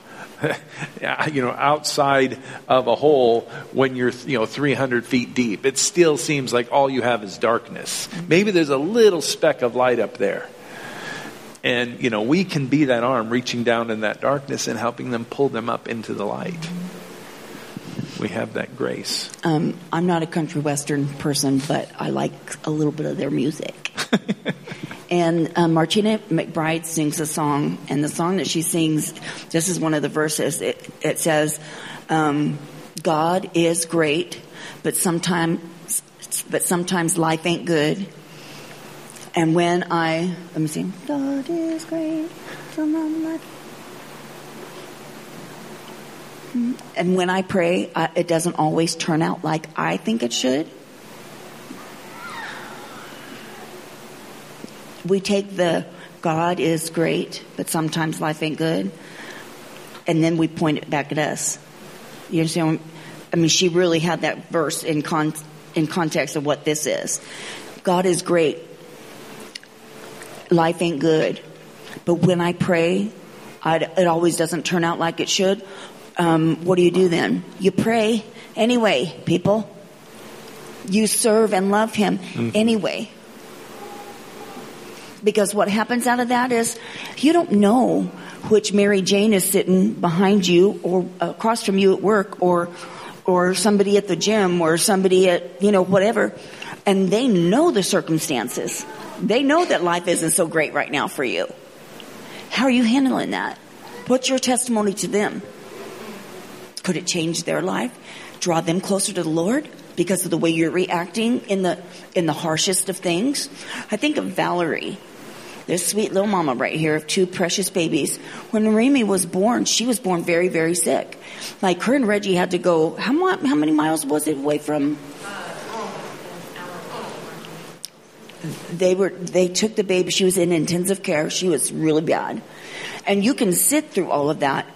Speaker 6: outside of a hole when you're 300 feet deep. It still seems like all you have is darkness. Maybe there's a little speck of light up there. And we can be that arm reaching down in that darkness and helping them pull them up into the light. We have that grace.
Speaker 5: I'm not a country western person, but I like a little bit of their music. And Martina McBride sings a song, and the song that she sings, this is one of the verses. It says, "God is great, but sometimes life ain't good. And when let me see, God is great, sometimes life." And when I pray, it doesn't always turn out like I think it should. We take the God is great, but sometimes life ain't good, and then we point it back at us. You understand? I mean, she really had that verse in context of what this is. God is great. Life ain't good. But when I pray, it always doesn't turn out like it should. What do you do then? You pray anyway, people. You serve and love him anyway. Because what happens out of that is you don't know which Mary Jane is sitting behind you or across from you at work or somebody at the gym or somebody at, whatever. And they know the circumstances. They know that life isn't so great right now for you. How are you handling that? What's your testimony to them? Could it change their life? Draw them closer to the Lord? Because of the way you're reacting in the harshest of things. I think of Valerie, this sweet little mama right here of two precious babies. When Remy was born, she was born very, very sick. Like her and Reggie had to go, how many miles was it away from? They took the baby. She was in intensive care. She was really bad. And you can sit through all of that,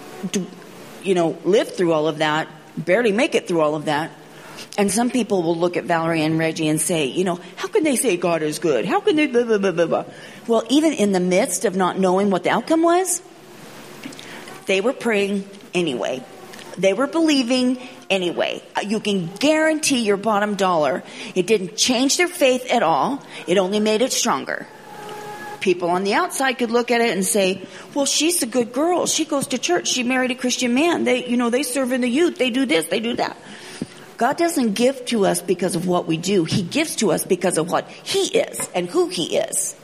Speaker 5: live through all of that, barely make it through all of that. And some people will look at Valerie and Reggie and say, how can they say God is good? How can they blah, blah, blah, blah, blah? Well, even in the midst of not knowing what the outcome was, they were praying anyway. They were believing anyway. You can guarantee your bottom dollar it didn't change their faith at all. It only made it stronger. People on the outside could look at it and say, well, she's a good girl. She goes to church. She married a Christian man. They serve in the youth. They do this. They do that. God doesn't give to us because of what we do. He gives to us because of what he is and who he is.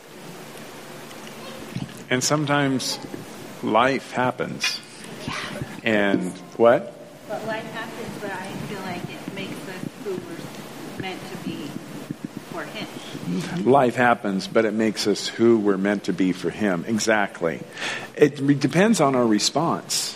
Speaker 6: And sometimes life happens. And what?
Speaker 8: But life happens, but I feel like it makes us who we're meant to be for him.
Speaker 6: Life happens, but it makes us who we're meant to be for him. Exactly. It depends on our response.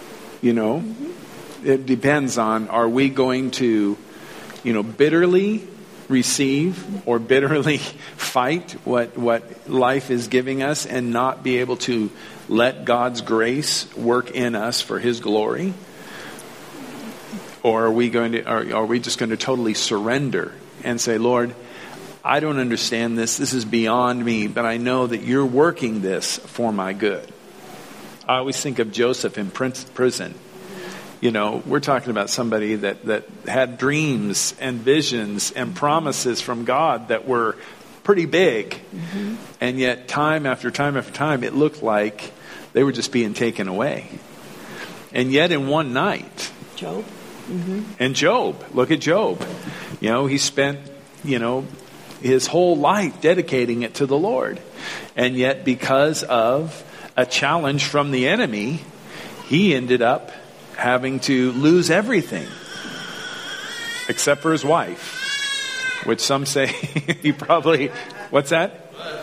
Speaker 6: It depends on, are we going to, bitterly receive or bitterly fight what life is giving us and not be able to let God's grace work in us for his glory? Or are we just going to totally surrender and say, Lord, I don't understand this. This is beyond me, but I know that you're working this for my good. I always think of Joseph in prison. We're talking about somebody that had dreams and visions and promises from God that were pretty big. Mm-hmm. And yet time after time after time, it looked like they were just being taken away. And yet in one night, And Job, look at Job. He spent, his whole life dedicating it to the Lord. And yet because of a challenge from the enemy, he ended up having to lose everything except for his wife, which some say he probably, what's that?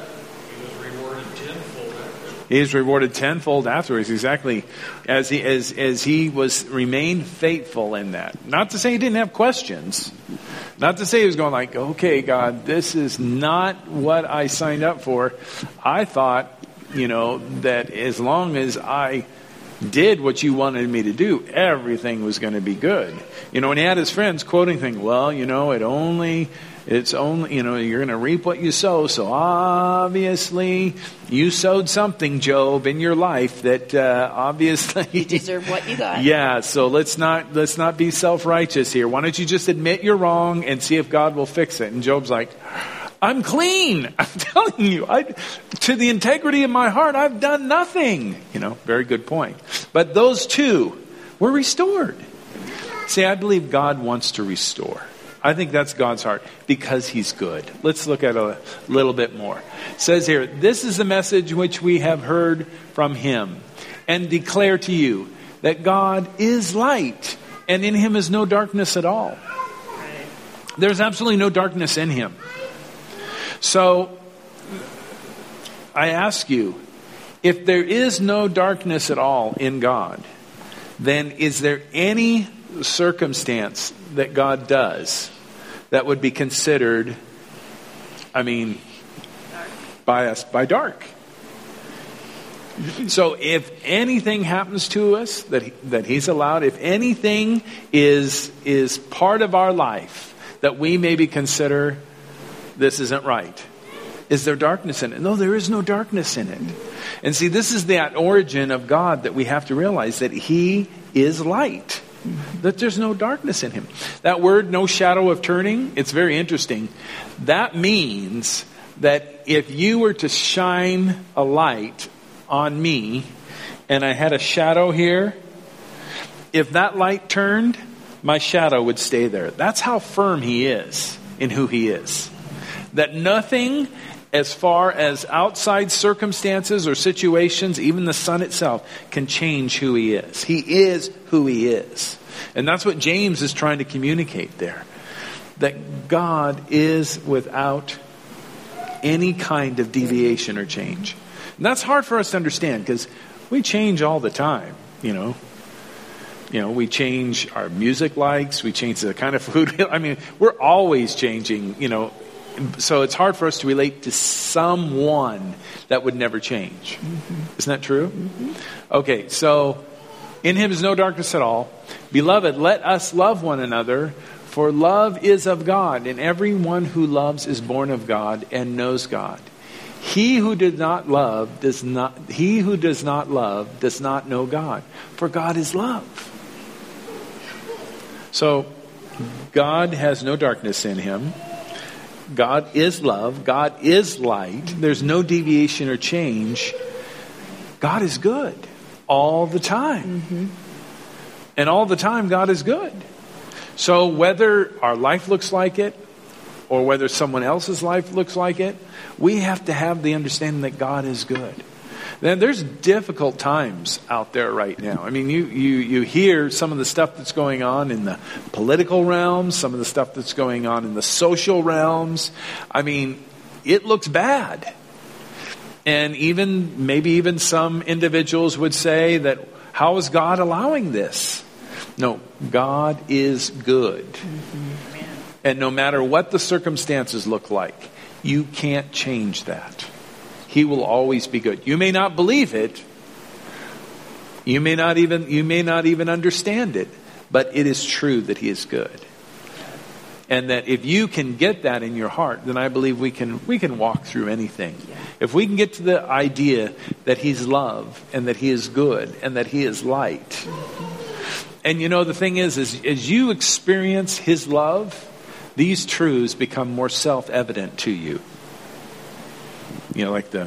Speaker 6: He's rewarded tenfold afterwards, exactly as he remained faithful in that. Not to say he didn't have questions. Not to say he was going like, okay, God, this is not what I signed up for. I thought, that as long as I did what you wanted me to do, everything was going to be good. When he had his friends quoting things, well, it's only, you're going to reap what you sow. So obviously you sowed something, Job, in your life that obviously
Speaker 5: you deserve what you got.
Speaker 6: Yeah. So let's not be self-righteous here. Why don't you just admit you're wrong and see if God will fix it? And Job's like, I'm clean. I'm telling you, to the integrity of my heart, I've done nothing. Very good point. But those two were restored. See, I believe God wants to restore. I think that's God's heart because he's good. Let's look at a little bit more. It says here, this is the message which we have heard from him and declare to you that God is light and in him is no darkness at all. There's absolutely no darkness in him. So I ask you, if there is no darkness at all in God, then is there any circumstance that God does that would be considered, by us, by dark? So if anything happens to us that he's allowed, if anything is part of our life that we maybe consider this isn't right, is there darkness in it? No, there is no darkness in it. And see, this is that origin of God that we have to realize, that he is light. That there's no darkness in him. That word, no shadow of turning, it's very interesting. That means that if you were to shine a light on me and I had a shadow here, if that light turned, my shadow would stay there. That's how firm he is in who he is. That nothing, as far as outside circumstances or situations, even the sun itself, can change who he is. He is who he is. And that's what James is trying to communicate there. That God is without any kind of deviation or change. And that's hard for us to understand because we change all the time, we change our music likes, we change the kind of food. We're always changing, So it's hard for us to relate to someone that would never change. Isn't that true? Okay, so in him is no darkness at all. Beloved, let us love one another, for love is of God, and everyone who loves is born of God and knows God. He who does not love does not know God, for God is love. So God has no darkness in him. God is love. God is light. There's no deviation or change. God is good all the time. And all the time God is good. So whether our life looks like it or whether someone else's life looks like it, we have to have the understanding that God is good. Then there's difficult times out there right now. You hear some of the stuff that's going on in the political realms, some of the stuff that's going on in the social realms. It looks bad. And maybe even some individuals would say that, how is God allowing this? No, God is good. And no matter what the circumstances look like, you can't change that. He will always be good. You may not believe it. You may not even understand it, but it is true that he is good. And that if you can get that in your heart, then I believe we can walk through anything. If we can get to the idea that he's love and that he is good and that he is light. And the thing is as you experience his love, these truths become more self-evident to you. Like the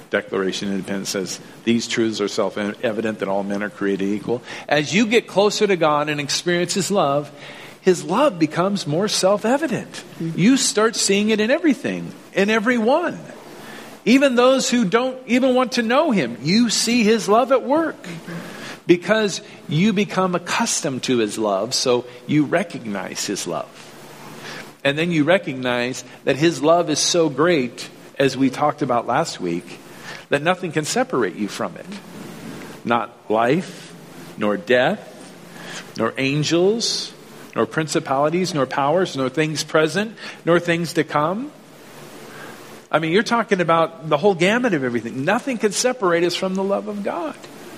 Speaker 6: Declaration of Independence says, these truths are self-evident that all men are created equal. As you get closer to God and experience His love becomes more self-evident. You start seeing it in everything, in everyone. Even those who don't even want to know Him, you see His love at work. Because you become accustomed to His love, so you recognize His love. And then you recognize that His love is so great, as we talked about last week, that nothing can separate you from it. Not life, nor death, nor angels, nor principalities, nor powers, nor things present, nor things to come. I mean, you're talking about the whole gamut of everything. Nothing can separate us from the love of God.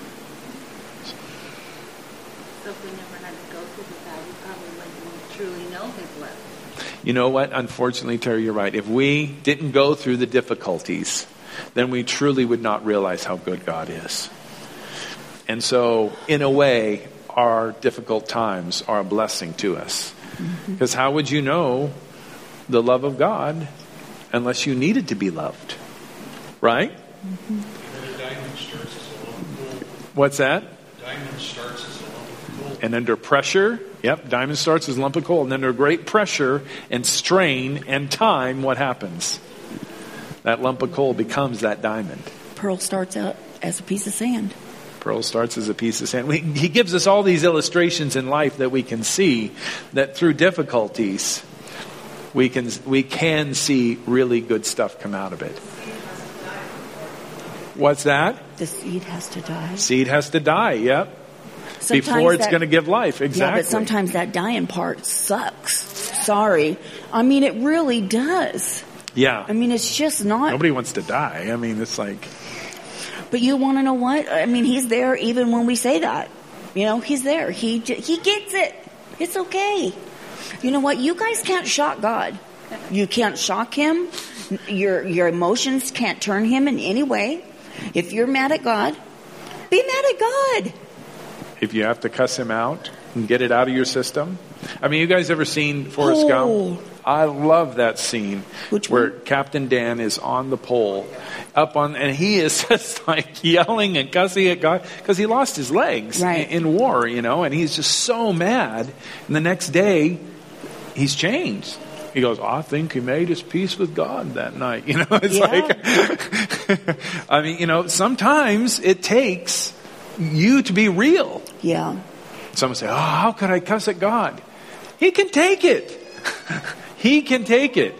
Speaker 8: So if we never had to go through that, we probably wouldn't truly know His love.
Speaker 6: You know what? Unfortunately, Terry, you're right. If we didn't go through the difficulties, then we truly would not realize how good God is. And so, in a way, our difficult times are a blessing to us. Because how would you know the love of God unless you needed to be loved? Right?
Speaker 7: And a diamond starts as a lump of gold.
Speaker 6: What's that?
Speaker 7: Diamond starts as a lump of gold.
Speaker 6: And under pressure, diamond starts as a lump of coal. And under great pressure and strain and time, what happens? That lump of coal becomes that diamond.
Speaker 5: Pearl starts out as a piece of sand.
Speaker 6: Pearl starts as a piece of sand. He gives us all these illustrations in life that we can see that through difficulties, we can see really good stuff come out of it. What's that?
Speaker 5: The seed has to die.
Speaker 6: Seed has to die, yep.
Speaker 5: Sometimes
Speaker 6: before it's going to give life, exactly.
Speaker 5: Yeah, but sometimes that dying part sucks. Sorry. I mean, it really does.
Speaker 6: Yeah.
Speaker 5: I mean, it's just not.
Speaker 6: Nobody wants to die. I mean, it's like.
Speaker 5: But you want to know what? I mean, He's there even when we say that. You know, He's there. He gets it. It's okay. You know what? You guys can't shock God. You can't shock Him. Your emotions can't turn Him in any way. If you're mad at God, be mad at God.
Speaker 6: If you have to cuss Him out and get it out of your system. I mean, you guys ever seen Forrest Gump? I love that scene where Captain Dan is on the pole and he is just like yelling and cussing at God because he lost his legs in war, you know, and he's just so mad. And the next day, he's changed. He goes, I think he made his peace with God that night. You know, it's like, I mean, you know, sometimes it takes you to be real.
Speaker 5: Yeah.
Speaker 6: Someone say, how could I cuss at God? He can take it. He can take it.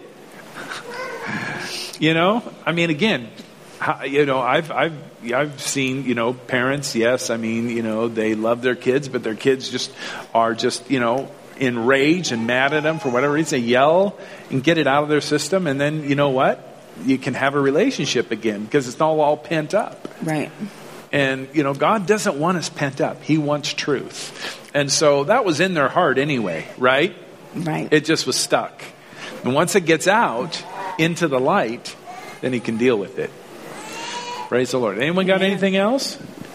Speaker 6: You know, I mean, again, you know, I've seen, you know, parents. Yes, I mean, you know, they love their kids, but their kids are you know, enraged and mad at them for whatever reason. They yell and get it out of their system, and then you know what? You can have a relationship again because it's not all pent up.
Speaker 5: Right.
Speaker 6: And, you know, God doesn't want us pent up. He wants truth. And so that was in their heart anyway, right?
Speaker 5: Right.
Speaker 6: It just was stuck. And once it gets out into the light, then He can deal with it. Praise the Lord. Anyone got anything else?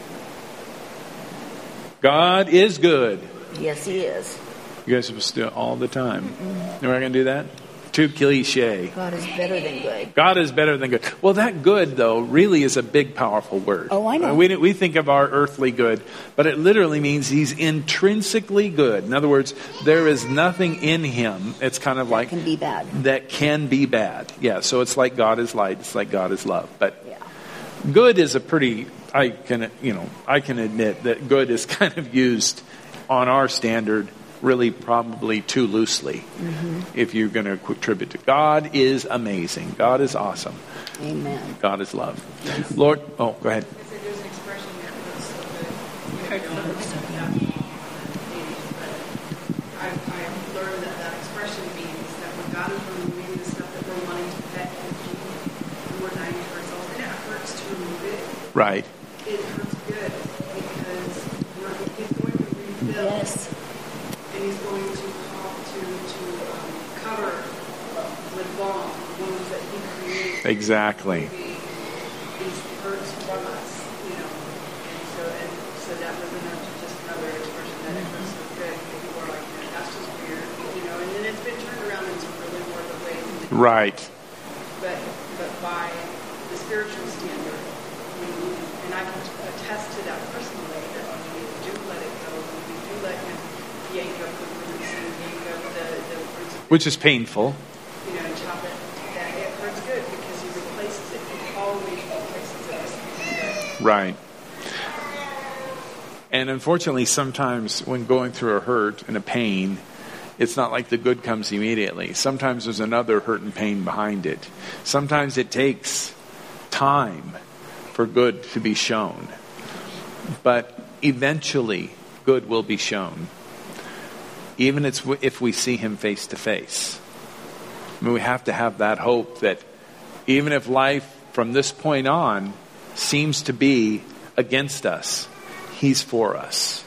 Speaker 6: God is good.
Speaker 5: Yes, He is.
Speaker 6: You guys are supposed to do it all the time. We're not going to do that? Too cliche.
Speaker 5: God is better than good.
Speaker 6: God is better than good. Well, that good, though, really is a big, powerful word.
Speaker 5: Oh, I know.
Speaker 6: We think of our earthly good, but it literally means He's intrinsically good. In other words, there is nothing in Him. It's kind of like
Speaker 5: that can be bad.
Speaker 6: That can be bad. Yeah. So it's like God is light. It's like God is love. But good is a pretty. I can admit that good is kind of used on our standard really probably too loosely if you're going to attribute to God is amazing. God is awesome.
Speaker 5: Amen.
Speaker 6: God is love. Yes. Lord, go ahead.
Speaker 4: There's an expression that was so good. I've learned that expression means that when God is removing the stuff that we're wanting to vet and keep, we're dying to ourselves, and it hurts to remove it.
Speaker 6: Right.
Speaker 4: It hurts good because He's going to rebuild. Yes. And He's going to cover with balm the ones that He created.
Speaker 6: Exactly.
Speaker 4: These hurts from us, you know. And so that was just another expression that it hurts so good. People are like, that's just weird, you know. And then it's been turned around in some really more ways.
Speaker 6: Right.
Speaker 4: But by the spiritual standard, and I can attest to that personally, that when we do let it go, when we do let him yank up the roots and yank up the roots,
Speaker 6: Which is painful.
Speaker 4: you know, and chop it, that it hurts good because he replaces it. He always replaces it with something good.
Speaker 6: Right. And unfortunately, sometimes when going through a hurt and a pain, it's not like the good comes immediately. Sometimes there's another hurt and pain behind it. Sometimes it takes time for good to be shown. But eventually, good will be shown. Even if we see him face to face. I mean, we have to have that hope that even if life from this point on seems to be against us, he's for us.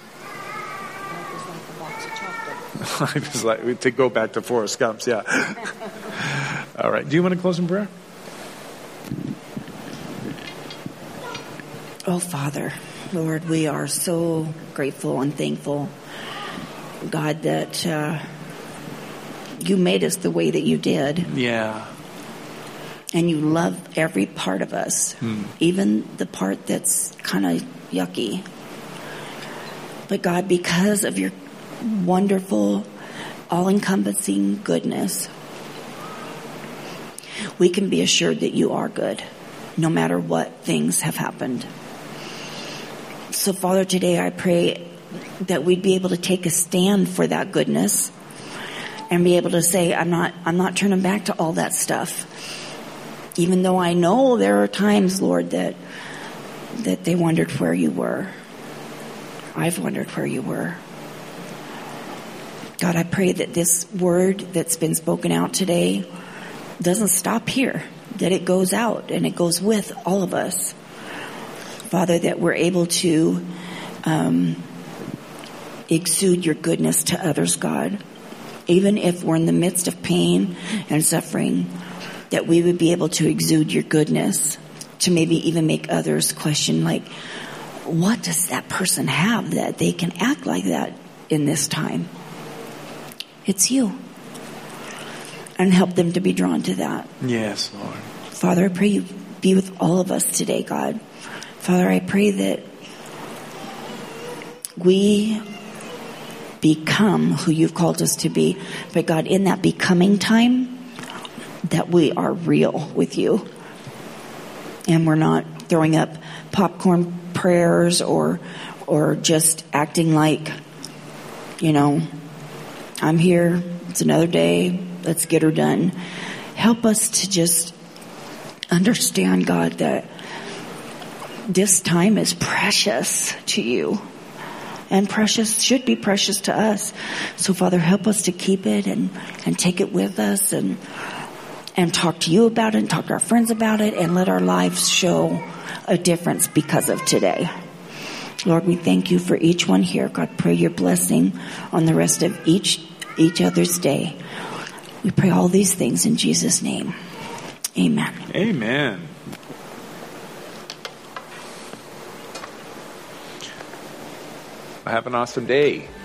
Speaker 6: I was like, to go back to Forrest Gump's, yeah. All right. Do you want to close in prayer?
Speaker 5: Oh, Father, Lord, we are so grateful and thankful, God, that you made us the way that you did.
Speaker 6: Yeah.
Speaker 5: And you love every part of us, even the part that's kind of yucky. But God, because of your wonderful, all-encompassing goodness, we can be assured that you are good, no matter what things have happened. So, Father, today I pray that we'd be able to take a stand for that goodness and be able to say, I'm not turning back to all that stuff. Even though I know there are times, Lord, that they wondered where you were. I've wondered where you were. God, I pray that this word that's been spoken out today doesn't stop here, that it goes out and it goes with all of us. Father, that we're able to exude your goodness to others, God. Even if we're in the midst of pain and suffering, that we would be able to exude your goodness to maybe even make others question, like, what does that person have that they can act like that in this time? It's you. And help them to be drawn to that.
Speaker 6: Yes, Lord.
Speaker 5: Father, I pray you be with all of us today, God. Father, I pray that we become who you've called us to be. But God, in that becoming time, that we are real with you. And we're not throwing up popcorn prayers or just acting like, you know, I'm here, it's another day, let's get her done. Help us to just understand, God, that this time is precious to you. And precious should be precious to us. So, Father, help us to keep it and take it with us and talk to you about it and talk to our friends about it and let our lives show a difference because of today. Lord, we thank you for each one here. God, pray your blessing on the rest of each other's day. We pray all these things in Jesus' name. Amen.
Speaker 6: Amen. Have an awesome day.